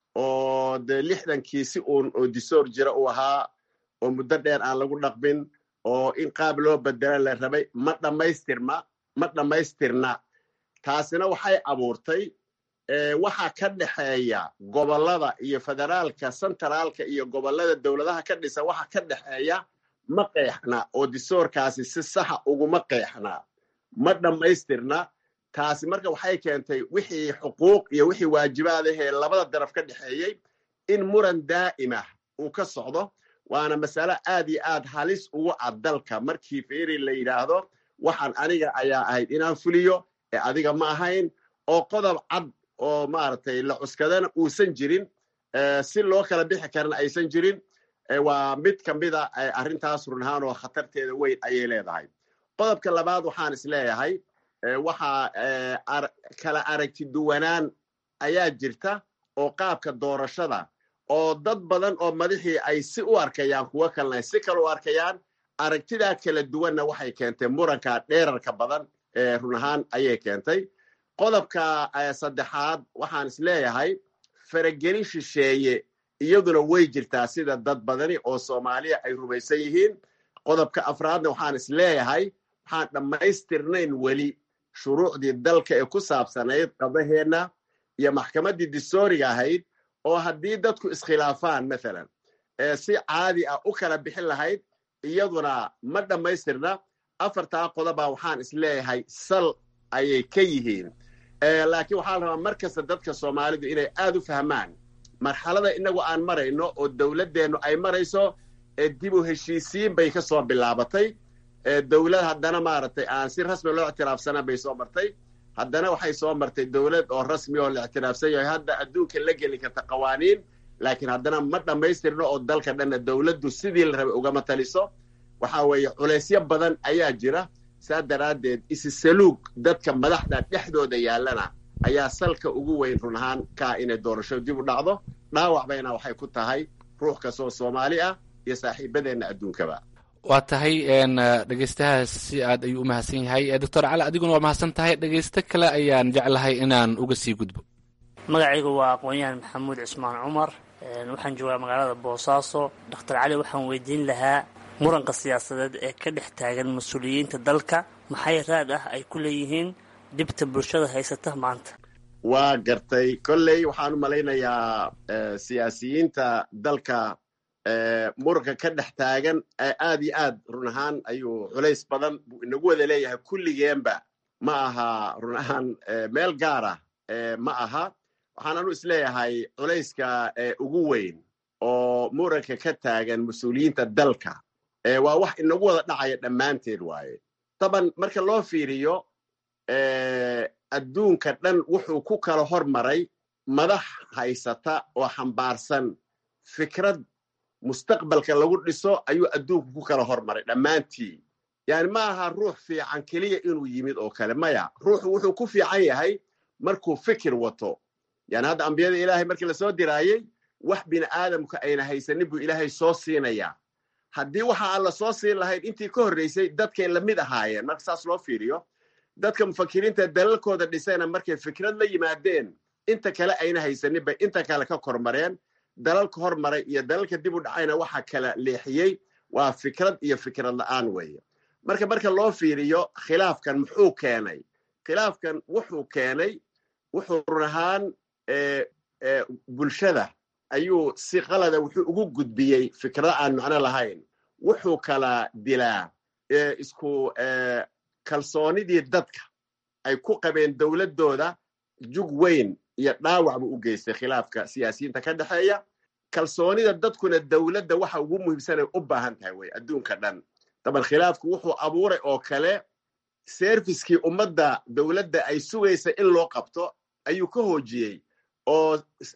oo dee lixdankii si uun oo distoor jira uu ahaa oo muddo dheer aan lagu dhaqmin oo in qaab loo bedela la rabay ma dhammaystirma ma dhammaystirna. taasina waxay abuurtay waxaa ka dhexeeya gobollada iyo federaalka sentraalka iyo gobollada dowladaha ka dhisa waxa ka dhexeeya ma qeexna oo distoorkaasi si saxa uguma qeexna, ma dhammaystirna. taasi marka waxay keentay wixii xuquuq iyo wixii waajibaadahee labada daraf ka dhexeeyey in muran daa'imah uu ka socdo. waana masale aad iyo aad halis ugu cad dalka markii fiiri la yidhaahdo waxaan aniga ayaa ahayd inaan fuliyo ee adiga ma ahayn, oo qodob cad oo maaragtay la cuskadana uusan jirin, si loo kala bixi karana aysan jirin. waa mid ka mida arrintaas run ahaan oo khatarteeda weyn ayay leedahay. qodobka labaad waxaan isleeyahay waxaa kala aragti duwanaan ayaa jirta oo qaabka doorashada oo dad badan oo madaxii ay si u arkayaan, kuwo kalena si kale u arkayaan. aragtidaa kala duwanna waxay keentay muranka dheerarka badan ee run ahaan ayay keentay. qodobka saddexaad waxaan isleeyahay faragelin shisheeye iyaduna way jirtaa sida dad badani oo soomaaliya ay rumaysan yihiin. qodobka afraadna waxaan isleeyahay waxaan dhammaystirnayn weli shuruucdii dalka ee ku saabsanayd qadaheenna iyo maxkamaddii distooriga ahayd oo haddii dadku iskhilaafaan maalan si caadi ah u kala bixin lahayd, iyaduna ma dhammaystirna. afartaa qodobaa waxaan isleeyahay sal ayay ka yihiin. laakiin waxaa la rabaa mar kasta dadka soomaalidu inay aad u fahmaan marxalada inagu aan marayno oo dowladdeennu ay marayso dib u heshiisiin bay ka soo bilaabatay. dowlad haddana maaragtay aan si rasmi loo ictiraafsana bay soo martay, haddana waxay soo martay dowlad oo rasmi oo la ictiraafsan yahay hadda adduunka la geli karta qawaaniin, laakiin haddana ma dhammaystirno oo dalka dhanna dowladdu sidii la rabay ugama taliso. waxaa weeye culaysyo badan ayaa jira. saa daraaddeed isisaluug dadka madaxda dhexdooda yaallana ayaa salka ugu weyn run ahaan kaa inay doorasho dib u dhacdo. dhaawac bayna waxay ku tahay ruux kastoo soomaali ah iyo saaxiibadeenna adduunkaba. waa tahay dhegeystahaas si aad ayuu u mahadsan yahay. doctor cali adiguna waa mahadsan tahay. dhegeysto kale ayaan jeclahay inaan uga sii gudbo. magacaygu waa aqoon-yahan maxamuud cismaan cumar, waxaan joogaa magaalada boosaaso. doctor cali waxaan weydiin lahaa muranka siyaasadeed ee ka dhex taagan mas-uuliyiinta dalka maxay raad ah ay ku leeyihiin dhibta bulshada haysata maanta? waa gartay. kolley waxaan u malaynayaa siyaasiyiinta dalka muranka ka dhex taagan aad iyo aad run ahaan ayuu culays badan buu inagu wada leeyahay kulligeenba. ma aha run ahaan meel gaara ma aha. waxaananu isleeyahay culayska ugu weyn oo muranka ka taagan mas-uuliyiinta dalka waa wax inagu wada dhacaya dhammaanteed waaye. taban marka loo fiiriyo adduunka dhan wuxuu ku kala hormaray madax haysata oo xambaarsan fikrad mustaqbalka lagu dhiso ayuu adduunku ku kala hormaray dhammaantii. yani ma aha ruux fiican keliya inuu yimid oo kale, maya. ruuxu wuxuu ku fiican yahay markuu fikir wato. yani hadda ambiyada ilaahay markii lasoo diraayey wax bini aadamka ayna haysanin buu ilaahay soo siinayaa. haddii waxa aan la soo siin lahayn intii ka horreysay dadkay lamid ahaayeen. marka saas loo fiiriyo dadka mufakiriinta dalalkooda dhisayna markay fikrad la yimaadeen inta kale ayna haysanin bay inta kale ka kormareen. dalalka hormaray iyo dalalka dib u dhacayna waxa kala leexiyey waa fikrad iyo fikrad la-aan weeye. marka marka loo fiiriyo khilaafkan muxuu keenay? khilaafkan wuxuu keenay wuxuu run ahaan bulshada ayuu si qalada wuxuu ugu gudbiyey fikrada aan macno lahayn. wuxuu kala dilaa isku kalsoonidii dadka ay ku qabeen dowladdooda jug weyn iyo dhaawac buu u geystay khilaafka siyaasiyiinta ka dhexeeya. kalsoonida dadkuna dowladda waxa ugu muhiimsanay u baahan tahay wey adduunka dhan. daban khilaafku wuxuu abuuray oo kale serviskii ummadda dowladda ay sugaysa in loo qabto ayuu ka hoojiyey oo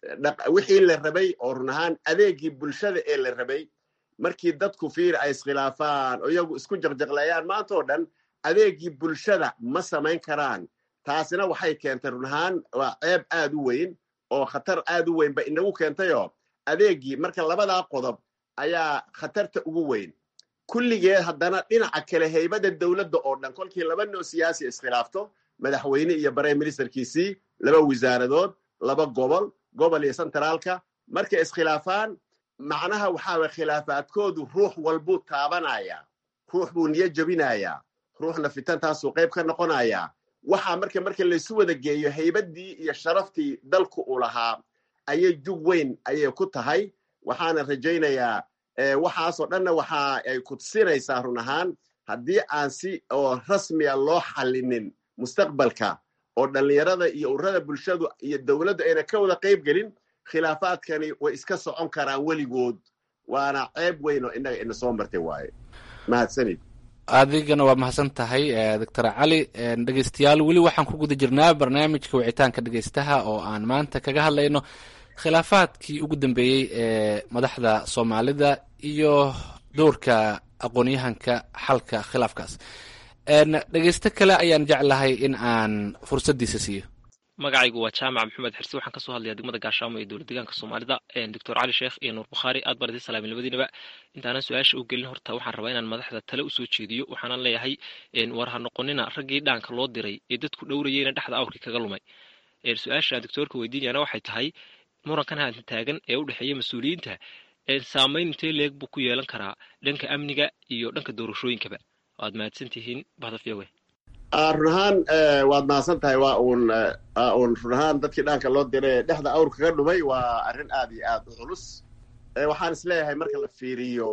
wixii la rabay oo run ahaan adeegii bulshada ee la rabay markii dadku fiir ay iskhilaafaan oo iyagu isku jaqjaqlayaan maanta oo dhan adeegii bulshada ma samayn karaan. taasina waxay keentay run ahaan waa ceeb aad u weyn oo khatar aad u weyn ba inagu keentayoo adeegii marka labadaa qodob ayaa khatarta ugu weyn. kulligeed haddana dhinaca kale haybada dowladda oo dhan kolkii laba noo siyaasi iskhilaafto madaxweyne iyo prime ministerkiisii laba wasaaradood laba gobol gobol iyo centraalka markay iskhilaafaan macnaha waxaa way khilaafaadkoodu ruux walbuu taabanayaa, ruux buu niyo jabinayaa, ruuxna fitantaasuu qayb ka noqonayaa. waxaa marka marka laysu wada geeyo haybadii iyo sharaftii dalku u lahaa ayay jug weyn ayay ku tahay. waxaana rajaynayaa waxaasoo dhanna waxa ay kudsinaysaa run ahaan haddii aan si oo rasmiya loo xallinin mustaqbalka oo dhallinyarada iyo ururada bulshadu iyo dowladdu ayna ka wada qayb gelin khilaafaadkani way iska socon karaan weligood. waana ceeb weyn oo innaga ina soo martay waaye. mahadsanid. adigana waa mahadsan tahay doctor cali. dhegeystayaal weli waxaan ku guda jirnaa barnaamijka wicitaanka dhegeystaha oo aan maanta kaga hadlayno khilaafaadkii ugu dambeeyey ee madaxda soomaalida iyo doorka aqoon-yahanka xalka khilaafkaas. dhegeysto kale ayaan jeclahay in aan fursaddiisa siiyo. magacaygu waa jaamac maxamed xirsi, waxaan kasoo hadlayaa degmada gaashaamo ee dowlad deegaanka soomaalida. doctor cali sheekh iyo nuur bukhaari aad baan idin salaamin labadiinaba. intaanan su-aasha u gelin horta waxaan rabaa inaan madaxda tale usoo jeediyo. waxaanan leeyahay war ha noqonina raggii dhaanka loo diray ee dadku dhowrayeyna dhexda awrkii kaga lumay. su-aasha doctoorka weydiinayana waxay tahay murankan haatan taagan ee u dhexeeya mas-uuliyiinta saamayn intee leeg buu ku yeelan karaa dhanka amniga iyo dhanka doorashooyinkaba. waad mahadsan tihiin bahdafiyawe. run ahaan waad mahadsan tahay. waa uun uun run ahaan dadkii dhaanka loo diray dhexda awrka ka dhumay waa arrin aad iyo aad u culus. waxaan is leeyahay marka la fiiriyo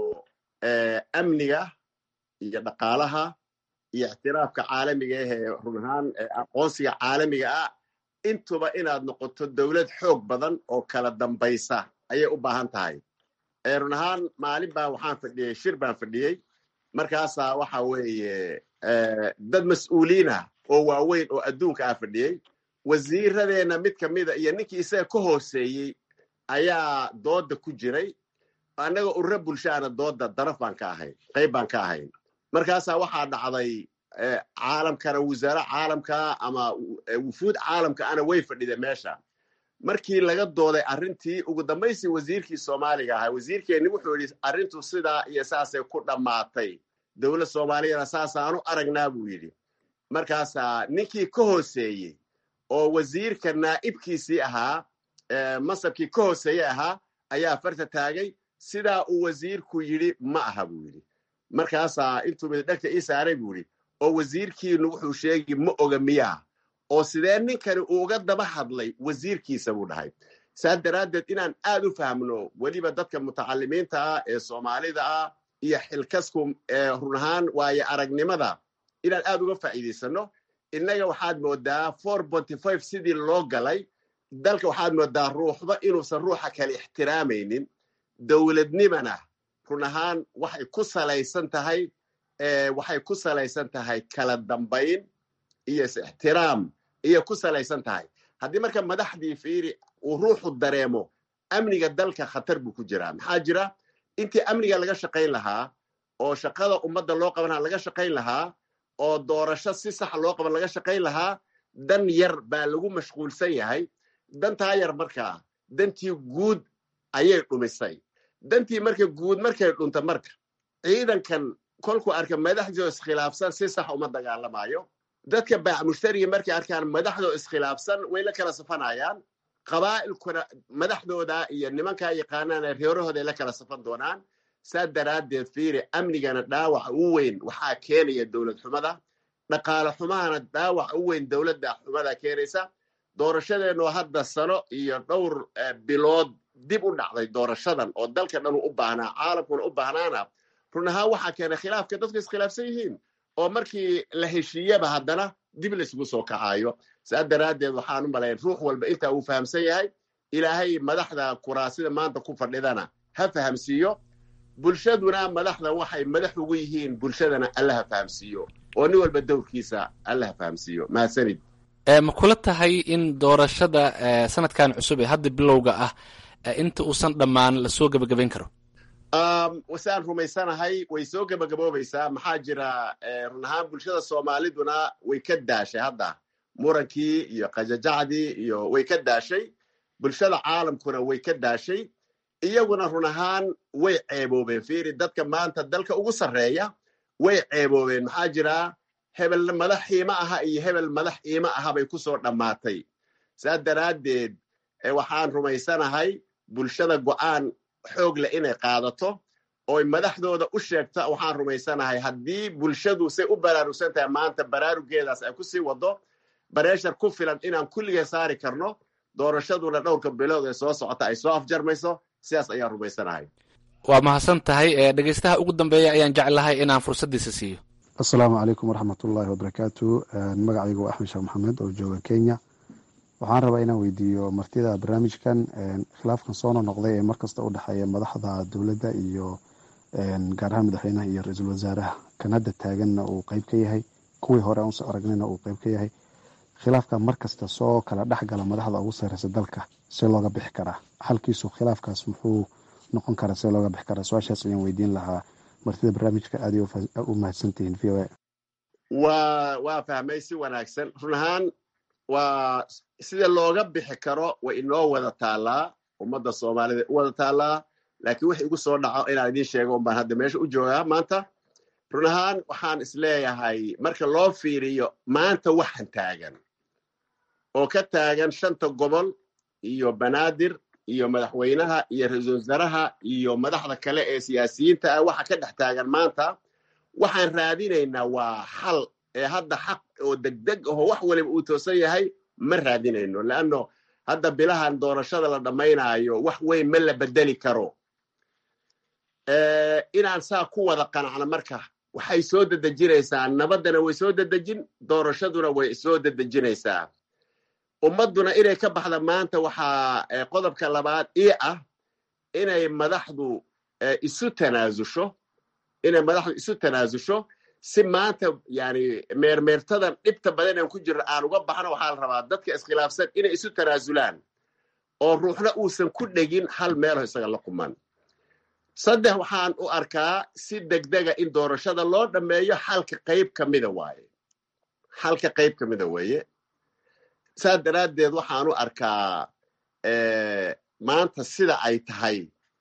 amniga iyo dhaqaalaha iyo ictiraafka caalamiga ah ee run ahaan aqoonsiga caalamiga ah intuba inaad noqoto dowlad xoog badan oo kala dambaysa ayay u baahan tahay. run ahaan maalin baa waxaan fadhiyey shir baan fadhiyey markaasaa waxa weeye dad mas-uuliinah oo waaweyn oo adduunka ah fadhiyey. wasiiradeenna mid ka mida iyo ninkii isaga ka hooseeyey ayaa dooda ku jiray. annaga urura bulshaana dooda daraf baan ka ahayn, qayb baan ka ahayn. markaasaa waxaa dhacday caalamkana wasaare caalamka ama wufuud caalamka ana way fadhida meesha. markii laga dooday arrintii ugu dambaysii wasiirkii soomaaliga ahaa wasiirkeenni wuxuu yidhi arrintu sidaa iyo saasay ku dhammaatay, dowlad soomaaliyana saasaanu aragnaa buu yidhi. markaasaa ninkii ka hooseeyey oo wasiirka naa'ibkiisii ahaa masabkii ka hooseeye ahaa ayaa farta taagay. sidaa uu wasiirku yidhi ma aha buu yidhi. markaasaa intuu midadhegta ii saaray buu yidhi oo wasiirkiinu wuxuu sheegi ma oga miyaa oo sidee ninkani uu uga daba hadlay wasiirkiisa buu dhahay. saa daraaddeed inaan aad u fahmno weliba dadka mutacalimiinta ah ee soomaalida ah iyo xilkasku run ahaan waayo aragnimada inaan aad uga faa'iidaysano. innaga waxaad moodaa four ponty five sidii loo galay dalka waxaad moodaa ruuxba inuusan ruuxa kale ixtiraamaynin. dowladnimana run ahaan waxay ku salaysan tahay waxay ku salaysan tahay kala dambayn iyo is-ixtiraam iyo ku salaysan tahay. haddii marka madaxdii fiiri uu ruuxu dareemo amniga dalka khatar buu ku jiraa. maxaa jira intii amniga laga shaqayn lahaa oo shaqada ummadda loo qaban lahaa laga shaqayn lahaa oo doorasho si sax loo qaban laga shaqayn lahaa dan yar baa lagu mashquulsan yahay. dantaa yar markaa dantii guud ayay dhumisay. dantii marka guud markay dhunta marka ciidankan kolkuu arka madaxdoo iskhilaafsan si sax uma dagaalamayo. dadka baac mushtariga markay arkaan madaxdoo iskhilaafsan way la kala safanayaan. qabaa'ilkuna madaxdooda iyo nimankaa yaqaanaan reerahooday la kala safan doonaan. saa daraaddeed fiiri amnigana dhaawaca u weyn waxaa keenaya dowlad xumada. dhaqaale xumahana dhaawaca u weyn dowladda xumada keenaysa. doorashadeenoo hadda sano iyo dhowr bilood dib u dhacday doorashadan oo dalka dhan u baahnaa caalamkuna u baahnaana run ahaan waxaa keenay khilaafka dadku iskhilaafsan yihiin oo markii la heshiiyaba haddana dib laisugu soo kacayo saa daraaddeed waxaan u malayn ruux walba intaa uu fahamsan yahay ilaahay madaxda kuraasida maanta ku fadhidana ha fahamsiiyo bulshaduna madaxda waxay madax ugu yihiin bulshadana alla ha fahamsiiyo oo nin walba dowrkiisa alla ha fahamsiiyo mahadsanid ma kula tahay in doorashada sanadkan cusub ee hadda bilowga ah inta uusan dhammaan lasoo gebagabayn karo wasaan rumaysanahay way soo gebagaboobaysaa maxaa jira run ahaan bulshada soomaaliduna way ka daashay hadda murankii iyo qajajacdii iyo way ka daashay bulshada caalamkuna way ka daashay iyaguna run ahaan way ceeboobeen fiiri dadka maanta dalka ugu sarreeya way ceeboobeen maxaa jira hebel madax iima aha iyo hebel madax iima aha bay ku soo dhammaatay saa daraaddeed waxaan rumaysanahay bulshada go'aan xoog leh inay qaadato ooy madaxdooda u sheegta waxaan rumaysanahay haddii bulshadu say u baraarugsan tahay maanta baraarugeedaas ay ku sii wado bareeshar ku filan inaan kulligee saari karno doorashaduna dhowrka bilood ee soo socota ay soo afjarmayso sidaas ayaan rumaysanahay waa mahadsan tahay dhegeystaha ugu dambeeya ayaan jeclahay inaan fursaddiisa siiyo assalaamu calaykum waraxmatullaahi wabarakaatu magacaygu axmed sheekh maxamed oo jooga kenya waxaan rabaa inaan weydiiyo martida barnaamijkan khilaafkan soo nonoqday ee markasta u dhexeeya madaxda dowladda iyo gaar ahaan madaxweynaha iyo ra-iisul wasaaraha kan hadda taaganna uu qeyb ka yahay kuwii hore aan usoo aragnayna uu qeyb ka yahay khilaafka markasta soo kala dhexgala madaxda ugu sarreysa dalka see looga bixi karaa xalkiisu khilaafkaas muxuu noqon karaa see looga bixi karaa su-aashaas ayaan weydiin lahaa martida barnaamijka aad u mahadsantihiin v o a waa waa fahmay si wanaagsan run ahaan waa sida looga bixi karo way inoo wada taallaa ummadda soomaalida u wada taallaa laakiin wixii igu soo dhaco inaan idiin sheego un baan hadda meesha u joogaa maanta run ahaan waxaan isleeyahay marka loo fiiriyo maanta waxan taagan oo ka taagan shanta gobol iyo banaadir iyo madaxweynaha iyo ra-iisul wasaaraha iyo madaxda kale ee siyaasiyiinta ah waxa ka dhex taagan maanta waxaan raadinaynaa waa xal ee hadda xaq oo degdeg aho wax waliba uu toosan yahay ma raadinayno leanno hadda bilahan doorashada la dhammaynaayo wax weyn ma la bedeli karo inaan saa ku wada qanacno marka waxay soo dedejinaysaa nabaddana way soo dedejin doorashaduna way soo dedejinaysaa ummadduna inay ka baxda maanta waxaa qodobka labaad ii ah inay madaxdu isu tanaasusho inay madaxdu isu tanaasusho si maanta yani meermeertadan dhibta badan aan ku jirno aan uga baxno waxaa la rabaa dadka iskhilaafsan inay isu tanaasulaan oo ruuxna uusan ku dhegin hal meelo isaga la kuman saddex waxaan u arkaa si degdega in doorashada loo dhammeeyo xalka qayb ka mida waaye xalka qayb ka mida weeye saa daraaddeed waxaan u arkaa maanta sida ay tahay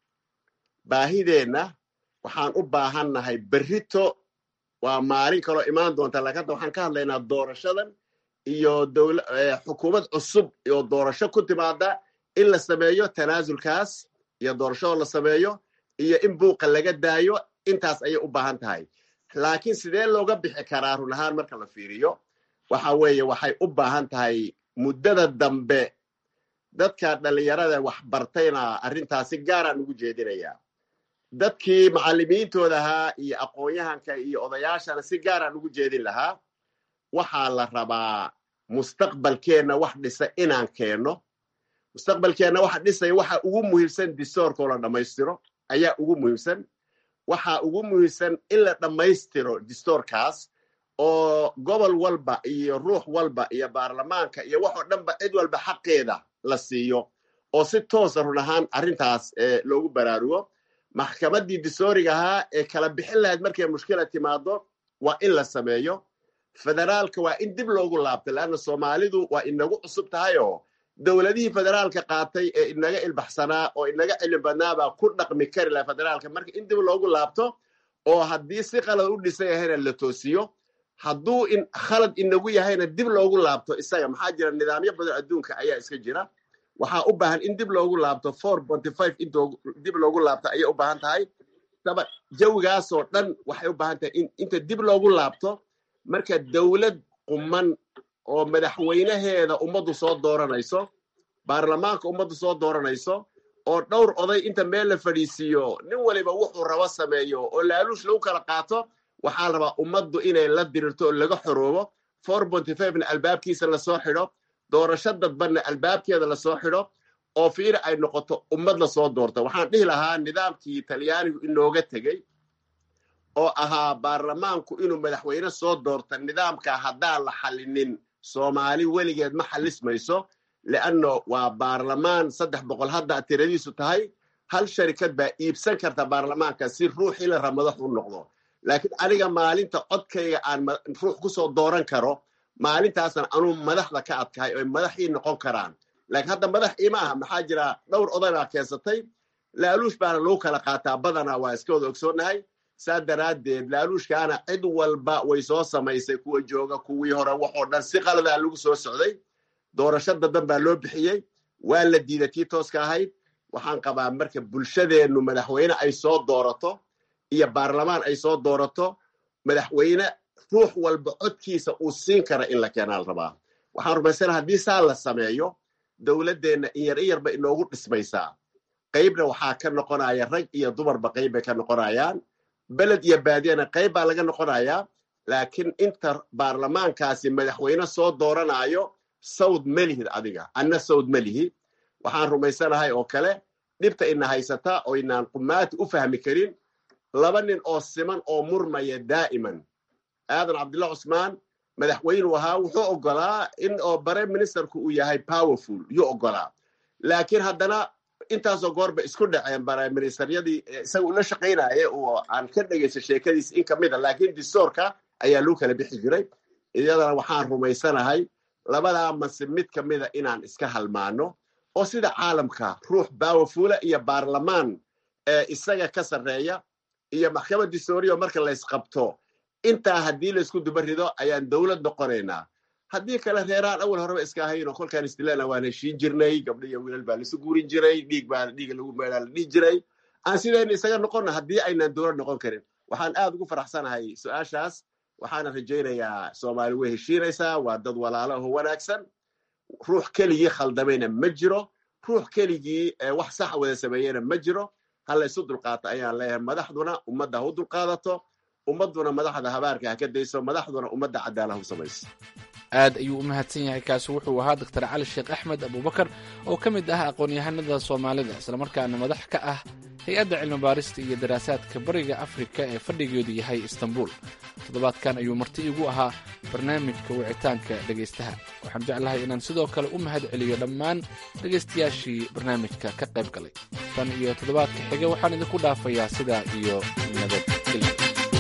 baahideenna waxaan u baahannahay berrito waa maalin kaloo imaan doonta laakiin hadda waxaan ka hadlaynaa doorashadan iyo dowla xukuumad cusub iyo doorasho ku timaada in la sameeyo tanaasulkaas iyo doorashada la sameeyo iyo in buuqa laga daayo intaas ayay u baahan tahay laakiin sidee looga bixi karaa run ahaan marka la fiiriyo waxa weeye waxay u baahan tahay muddada dambe dadka dhallinyarada wax bartayna arrintaasi gaaraan ugu jeedinayaa dadkii macallimiintooda ahaa iyo aqoon-yahanka iyo odayaashana si gaaraan ugu jeedin lahaa waxaa la rabaa mustaqbalkeenna wax dhisa inaan keenno mustaqbalkeenna waxa dhisaya waxa ugu muhiimsan distoorkoo la dhammaystiro ayaa ugu muhiimsan waxa ugu muhiimsan in la dhammaystiro distoorkaas oo gobol walba iyo ruux walba iyo baarlamaanka iyo waxoo dhanba cid walba xaqeeda la siiyo oo si toosa run ahaan arrintaas loogu baraarugo maxkamaddii distooriga ahaa ee kala bixin lahayd markay mushkila timaado waa in la sameeyo federaalka waa in dib loogu laabto leanna soomaalidu waa inagu cusub tahay oo dowladihii federaalka qaatay ee inaga ilbaxsanaa oo inaga cilmi badnaabaa ku dhaqmi kari laha federaalka marka in dib loogu laabto oo haddii si qalad u dhisan yahayna la toosiyo hadduu in khalad inagu yahayna dib loogu laabto isaga maxaa jira nidaamyo badan adduunka ayaa iska jira waxaa u baahan in dib loogu laabto four ponty five in dib loogu laabto ayay u baahan tahay daba jawigaasoo dhan waxay u baahan tahay in inta dib loogu laabto marka dowlad quman oo madaxweynaheeda ummaddu soo dooranayso baarlamaanka ummaddu soo dooranayso oo dhowr oday inta meel la fadhiisiiyo nin waliba wuxuu rabo sameeyo oo laaluush lagu kala qaato waxaa la rabaa ummaddu inay la dirirto oo laga xoroobo four point five na albaabkiisa lasoo xidho doorasho dadbanna albaabkeeda lasoo xidho oo fiir ay noqoto ummad lasoo doorto waxaan dhihi lahaa nidaamkii talyaanigu inooga tegey oo ahaa baarlamaanku inuu madaxweyne soo doorta nidaamka haddaan la xallinin soomaali weligeed ma xallismayso leanno waa baarlamaan saddex boqol hadda tiradiisu tahay hal sharikad baa iibsan karta baarlamaanka si ruuxii la raba madax u noqdo laakiin aniga maalinta codkayga aan ruux ku soo dooran karo maalintaasna anuu madaxda ka adkahay oy madaxii noqon karaan laakiin hadda madax iima aha maxaa jira dhowr oday baa keensatay laaluush baana lagu kala qaataa badanaa waa iska wada ogsoonnahay saa daraaddeed laaluushkaana cid walba way soo samaysay kuwa jooga kuwii hore waxoo dhan si qaladaa lagu soo socday doorasho dadan baa loo bixiyey waa la diiday tii tooska ahayd waxaan qabaa marka bulshadeennu madaxweyne ay soo doorato iyo baarlamaan ay soo doorato madaxweyne ruux walba codkiisa uu siin kara in la keenaa la rabaa waxaan rumaysana haddii saa la sameeyo dowladdeenna in yar in yarba inoogu dhismaysaa qaybna waxaa ka noqonaya rag iyo dumarba qayb bay ka noqonayaan beled iyo baadiyana qayb baa laga noqonayaa laakiin inta baarlamaankaasi madaxweyne soo dooranayo sawd melihid adiga anna sawd melihi waxaan rumaysanahay oo kale dhibta ina haysata oo inaan qumaati u fahmi karin laba nin oo siman oo murmaya daa'iman aadan cabdullah cusmaan madaxweynuu ahaa wuxuu ogolaa in oo bare ministerku uu yahay powerful yuu ogolaa laakiin haddana intaasoo goorba isku dhaceen bare ministeryadii isaga ula shaqaynaya oo aan ka dhegaysa sheekadiis in ka mid a laakiin distoorka ayaa loo kala bixi jiray iyadana waxaan rumaysanahay labadaa mase mid ka mida inaan iska halmaano oo sida caalamka ruux powerfula iyo baarlamaan ee isaga ka sarreeya iyo maxkamad distooriyo marka laysqabto intaa haddii laysku duba rido ayaan dowlad noqonaynaa haddii kale reeraan awal horeba iska ahayno kolkaan istilana waan heshiin jirnay gabdho iyo wiilal baa lasu guurin jiray dhiig baa dhiiga lagu meelaa la dhihi jiray aan sidayna isaga noqonna haddii aynaan dowlad noqon karin waxaan aad ugu faraxsanahay su-aashaas waxaana rajaynayaa soomaali way heshiinaysaa waa dad walaalo oo wanaagsan ruux keligii khaldamayna ma jiro ruux keligii wax sax wada sameeyena ma jiro hala isu dulqaato ayaan leeyahay madaxduna ummadda ha u dulqaadato ummadduna madaxda habaarka ha ka dayso madaxduna ummadda cadaalad ha u samayso aad ayuu u mahadsan yahay kaasi wuxuu ahaa doctor cali sheekh axmed abubakar oo ka mid ah aqoon-yahanada soomaalida islamarkaana madax ka ah hay-adda cilmibaarista iyo daraasaadka bariga afrika ee fadhigeedu yahay istanbul toddobaadkan ayuu marti igu ahaa barnaamijka wicitaanka dhegaystaha waxaan jeclahay inaan sidoo kale u mahad celiyo dhammaan dhegaystayaashii barnaamijka ka qayb galay tan iyo toddobaadka xiga waxaan idinku dhaafayaa sidaa iyo nabadgelya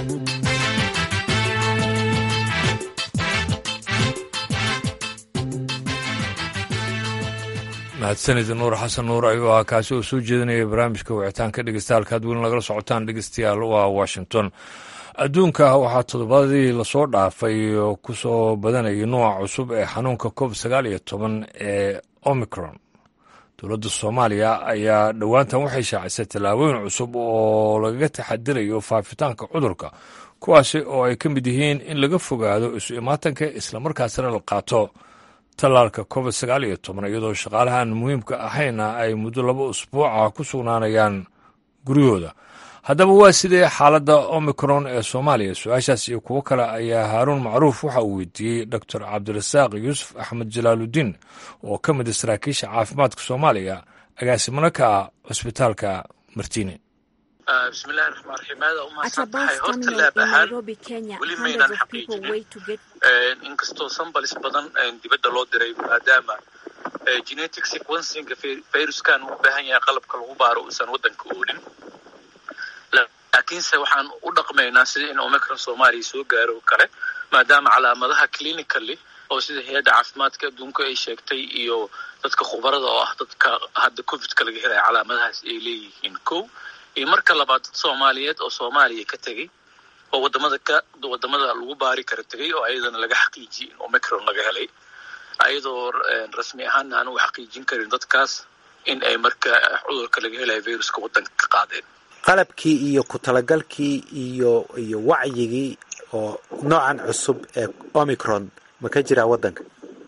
mahadsanid nuur xasan nuur ayuu ahaa kaasi oo soo jeedinaya barnaamijka wicitaanka dhegeystayaal aad welin lagala socotaan dhegeystayaal waa washington adduunka waxaa toddobadii lasoo dhaafay oo ku soo badanayay nooca cusub ee xanuunka covid sagaal iyo toban ee omicron dowladda soomaaliya ayaa dhowaantan waxay shaacisay tallaabooyin cusub oo lagaga taxadirayo faafitaanka cudurka kuwaasi oo ay ka mid yihiin in laga fogaado isu imaatanka islamarkaasina la qaato tallaalka covid sagaal iyo toban iyadoo shaqaalahan muhiimka ahayna ay muddo laba usbuuca ku sugnaanayaan guryahooda haddaba waa sidee xaaladda omicron ee soomaaliya su-aashaas iyo kuwo kale ayaa haaruun macruuf waxa uu weydiiyey doctor cabdirasaaq yuusuf axmed jalaaludiin oo ka mid a saraakiisha caafimaadka soomaaliya agaasimano ka ah cusbitaalka martiine bismillahi raxmaan raxiim aada u mahadsantahay horta laab ahaan weli maynaan xaqiijinin inkastoo sambalis badan dibadda loo diray maadaama genetic sequencinga viruskan uu baahan yahay qalabka lagu baaro uusan waddanka oolin laakiinse waxaan u dhaqmaynaa sida in omicron soomaaliya soo gaaro oo kale maadaama calaamadaha clinically oo sida hay-adda caafimaadka adduunka ay sheegtay iyo dadka khubarada oo ah dadka hadda covidka laga helaya calaamadahaas ay leeyihiin kow iyo marka labaad dad soomaaliyeed oo soomaaliya ka tegey oo wadamada ka wadamada lagu baari kara tegey oo ayadana laga xaqiijiyey in omicron laga helay ayadoo rasmi ahaanna aan u xaqiijin karin dadkaas in ay marka cudurka laga helayo viruska waddanka ka qaadeen qalabkii iyo ku talagalkii iyo iyo wacyigii oo noocan cusub ee omicron ma ka jiraa waddanka ka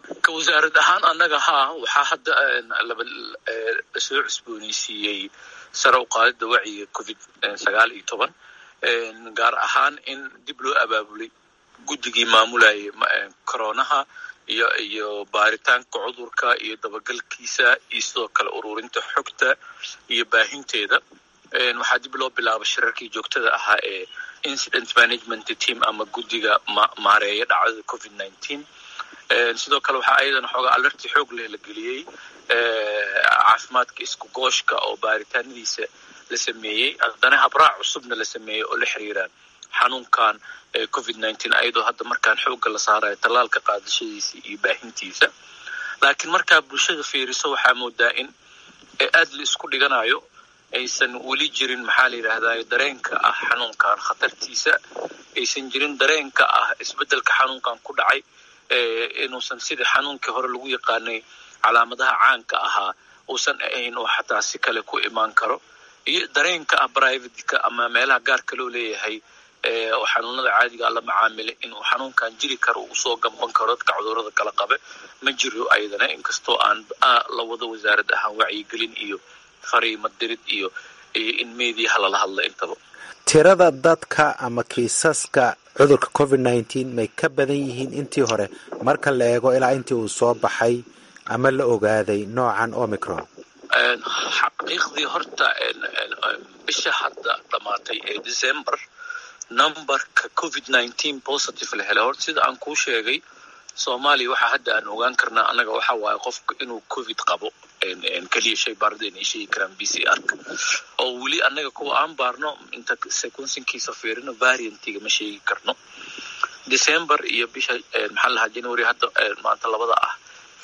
wasaarad ahaan annaga haa waxaa hadda laba soo cusboonaysiiyey sare u qaadida wacyiga covid sagaal iyo toban gaar ahaan in dib loo abaabulay guddigii maamulayay koronaha iyo iyo baaritaanka cudurka iyo dabagalkiisa iyo sidoo kale ururinta xogta iyo baahinteeda waxaa dib loo bilaabay shirarkii joogtada ahaa ee incident management team ama guddiga maareeya dhacdada covid nineteen sidoo kale waxaa ayadana xoogaa alerti xoog leh la geliyey caafimaadka isku gooshka oo baaritaanadiisa la sameeyey haddana habraac cusubna la sameeyey oo la xiriiraan xanuunkan covid nineteen ayadoo hadda markaan xoogga la saarayo tallaalka qaadashadiisa iyo baahintiisa laakiin markaa bulshada fiiriso waxaa moodaa in aad la isku dhiganayo aysan weli jirin maxaa la yidhaahdaa dareenka ah xanuunkan khatartiisa aysan jirin dareenka ah isbeddelka xanuunkan ku dhacay inuusan sidii xanuunkii hore lagu yaqaanay calaamadaha caanka ahaa uusan ahayn oo xataa si kale ku imaan karo iyo dareenka ah privateka ama meelaha gaarka loo leeyahay oo xanuunada caadiga la macaamilay inuu xanuunkan jiri karo uu soo gamban karo dadka cudurrada kala qabe ma jiro ayadana inkastoo aan la wado wasaarad ahaan wacyigelin iyo fariimo dirid iyo in meediyaha lala hadla intaba tirada dadka ama kiisaska cudurka covid nineteen may ka badan yihiin intii hore marka la eego ilaa intii uu soo baxay ama la ogaaday noocan omicron xaqiiqdii horta bisha hadda dhamaatay ee december numberka covid nineteen positive la helay horta sida aan kuu sheegay soomaaliya waxaa hadda aan ogaan karnaa annaga waxa waaye qofka inuu covid qabo keliya shay baardeen ay sheegi karaan b c r-ka oo weli annaga kuwa aan baarno inta sequencingkiisa fiirino variantiga ma sheegi karno december iyo bisha maxaa lahaa january hadda maanta labada ah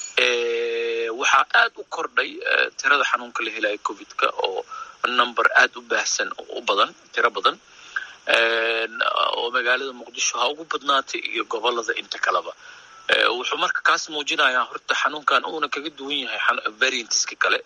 waxaa aad u kordhay tirada xanuunka la helayo covidka oo number aad u baahsan u badan tiro badan oo magaalada muqdisho ha ugu badnaatay iyo gobolada inta kaleba wuxuu marka kaas muujinayaa horta xanuunkan uuna kaga duwan yahay variantska kale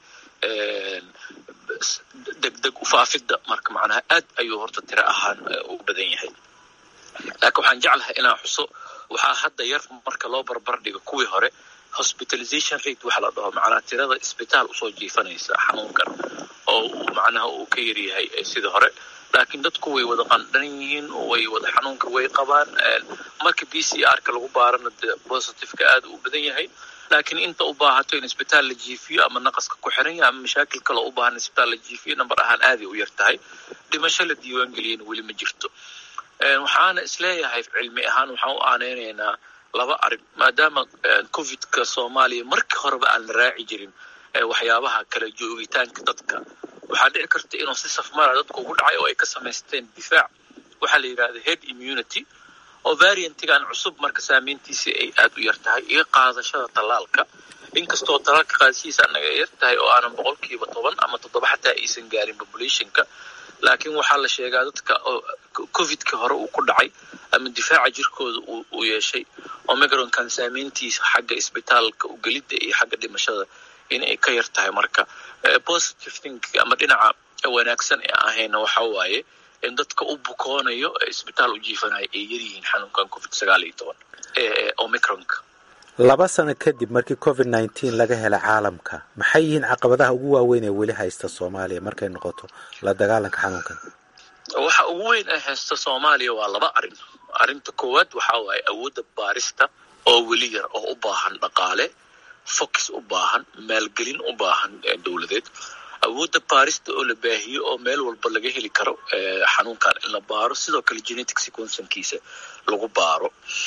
degdeg u faafidda marka macnaha aad ayuu horta tiro ahaan u badan yahay laakiin waxaan jeclahay inaan xuso waxaa hadda yar marka loo barbar dhigo kuwii hore hospitalization rate waxa la dhaho macnaha tirada isbitaal usoo jiifanaysa xanuunkan oo macnaha uu ka yar yahay sidii hore laakiin dadku way wada qandhan yihiin way wada xanuunka way qabaan marka b c r-ka lagu baarana positiveka aad u badan yahay laakiin inta u baahato in isbitaal la jiifiyo ama naqaska ku xiran yahay ama mashaakil kale u baahan isbitaal la jiifiyo number ahaan aaday u yar tahay dhimasho la diiwaan geliyana weli ma jirto waxaana isleeyahay cilmi ahaan waxaan u aaneynaynaa laba arrin maadaama covidka soomaaliya markii horeba aan la raaci jirin waxyaabaha kala joogitaanka dadka waxaa dhici karta inuu si safmara dadku ugu dhacay oo ay ka samaysteen difaac waxaa la yidhahda head immunity oo variantigan cusub marka saameyntiisii ay aad u yar tahay iyo qaadashada tallaalka inkastoo tallaalka qaadashiisa annaga yar tahay oo aanan boqolkiiba toban ama toddoba xataa aysan gaarin populationka laakiin waxaa la sheegaa dadka covidka hore uu ku dhacay ama difaaca jirkooda uu yeeshay omicronkan saameyntiisa xagga isbitaalka u gelidda iyo xagga dhimashada inay ka yar tahay marka positive thinking ama dhinaca wanaagsan ee ahayna waxa waaye in dadka u bukoonayo isbitaal u jiifanayo ay yaryihiin xanuunkan covid sagaal iyo toban ee omicronka laba sano kadib markii covid nineteen laga helay caalamka maxay yihiin caqabadaha ugu waaweyn ee weli haysta soomaaliya markay noqoto la dagaalanka xanuunkan waxa ugu weyn ee haysta soomaaliya waa laba arrin arrinta koowaad waxa waaye awoodda baarista oo weli yar oo u baahan dhaqaale focus u baahan maalgelin u baahan dowladeed awoodda baarista oo la baahiyo oo meel walba laga heli karo xanuunkan in la baaro sidoo kale genetic sequencingkiisa lagu baaro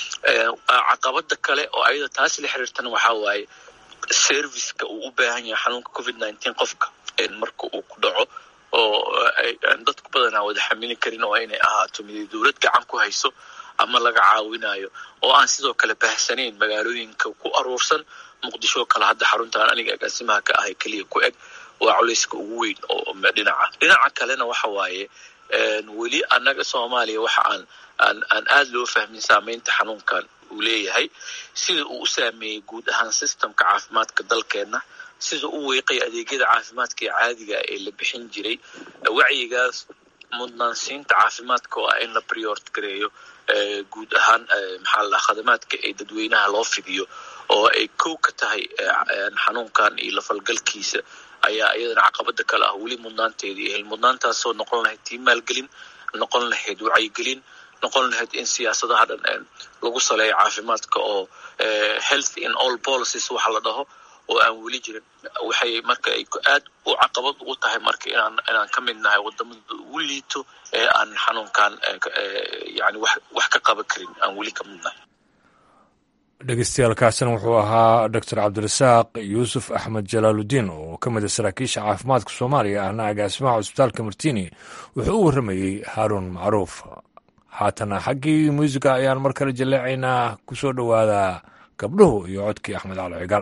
caqabada kale oo ayada taas la xiriirtana waxaa waaye serviceka uu u baahan yahay xanuunka covid nineteen qofka marka uu ku dhaco oo aan dadku badanaa wada xamilin karin oo inay ahaato mid dowlad gacan ku hayso ama laga caawinayo oo aan sidoo kale baahsanayn magaalooyinka ku aruursan muqdisho kale hadda xaruntaan aniga agaasimaha ka ahay keliya ku eg waa culayska ugu weyn oo dhinaca dhinaca kalena waxa waaye weli annaga soomaaliya waxa aan aan aan aad loo fahmin saameynta xanuunkan uu leeyahay sida uu u saameeyey guud ahaan systemka caafimaadka dalkeenna sida uu weeqay adeegyada caafimaadka ee caadiga ee la bixin jiray wacyigaas mudnaansiinta caafimaadka oo ah in la priority gareeyo guud ahaan maxaa la khadamaadka ee dadweynaha loo fidiyo oo ay kow ka tahay xanuunkan iyo lafalgalkiisa ayaa iyadana caqabada kale ah weli mudnaanteedii hel mudnaantaasoo noqon lahayd tii maalgelin noqon lahayd wacyigelin noqon lahayd in siyaasadaha dhan lagu saleeyo caafimaadka oo health in all policies waxa la dhaho oo aan weli jirin waxay marka ay aad u caqabad u tahay marka inaan inaan ka mid nahay wadamada ugu liito ee aan xanuunkan yani wax wax ka qaban karin aan weli ka mid nahay dhegeystayaal wuxuu ahaa doctor cabdirasaaq yuusuf axmed jalaaludiin oo ka mid a saraakiisha caafimaadka soomaaliya ahna agaasimaha cusbitaalka martini wuxuu u warramayey haaruun macruuf haatana xaggii muusiga ayaan mar kale jaleecaynaa ku soo dhowaada gabdhuhu iyo codkii axmed cali cigaal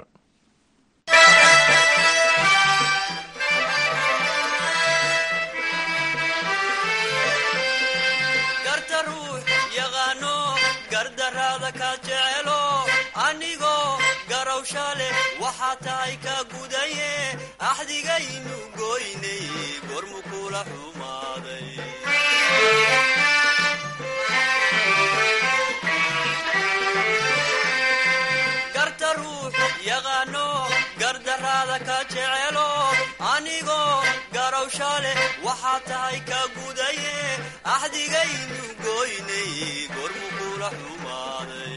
waxaa tahay ka gudaye axdigaynu goynay gormu kula xumaaday garta ruux yaqaano gardaraada ka jecelo anigoo garowsha leh waxaa tahay ka gudaye axdigaynu goynay gormu kula xumaaday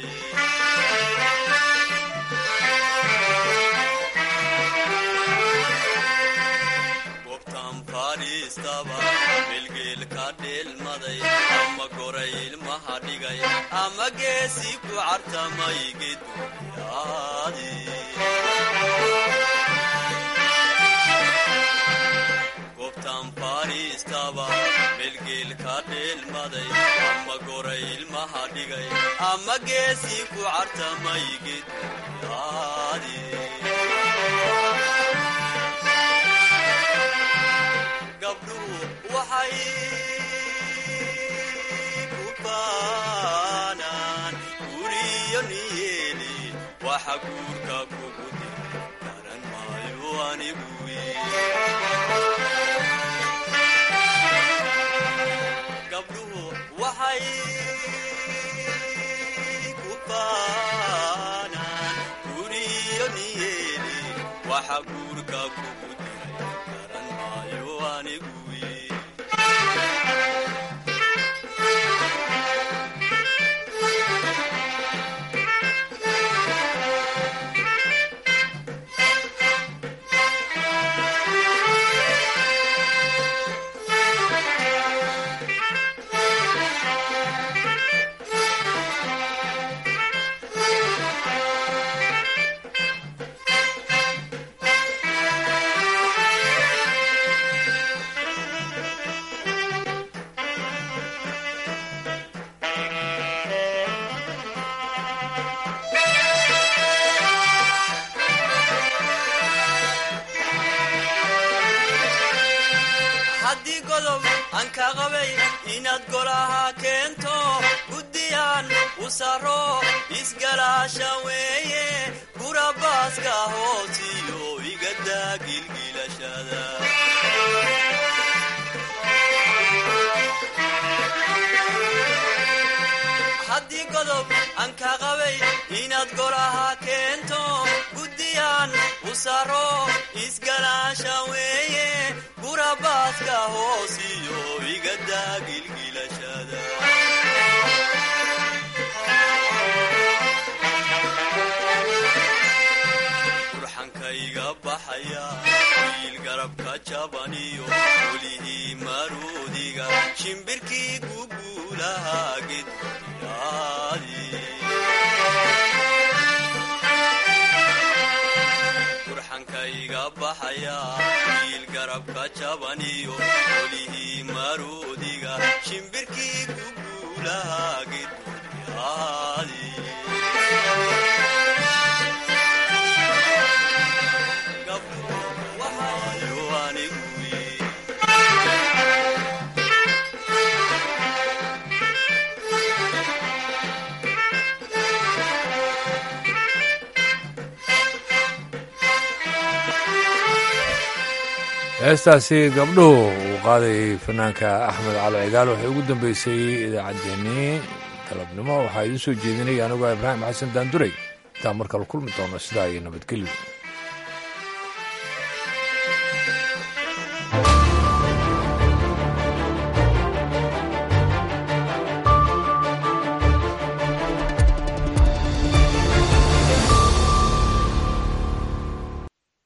bilgeelka dheelmaday ama goray ilmaha dhigay ama geesi ku cartamay geduyaadi gobtan faristaba bilgeelka dheelmaday ama goray ilmaha dhigay ama geesi ku cartamay geduyaadi waxay ku baanaan guriyo niyeeli waxa guurka kugu dira garan maayo anigu gabdhuhu waxay ku baanaan guriyo niyeeli waxa guurka kugu dira garan maayo anigu inaad golaha keento guddiyaan u saro isgalaasha weeye gurabaaska hoosiyo igadaa gilgilashada haddii godob aan ka qabay inaad golaha keento guddiyaan u saro isgalaasha weeye gurabaaska hoosiyo igadaa gilgilashada burxankayga baxaya wiil garabka jabaniyo welihii maruudiga shimbirkii guguulaha gedyaadi burxankayga baxaya wiil garabka jabaniyo welihii maruudiga shimbirkii guguulaha gedyaadi heestaasi gabdhuhu uu qaadayay fanaanka axmed cali cigaal waxay ugu dambeysay idaacaddeenii galabnimo waxaa idiin soo jeedinaya anigoo ibraahim xasan daanduray intaan markale kulmi doono sidaa iyo nabadgelyo.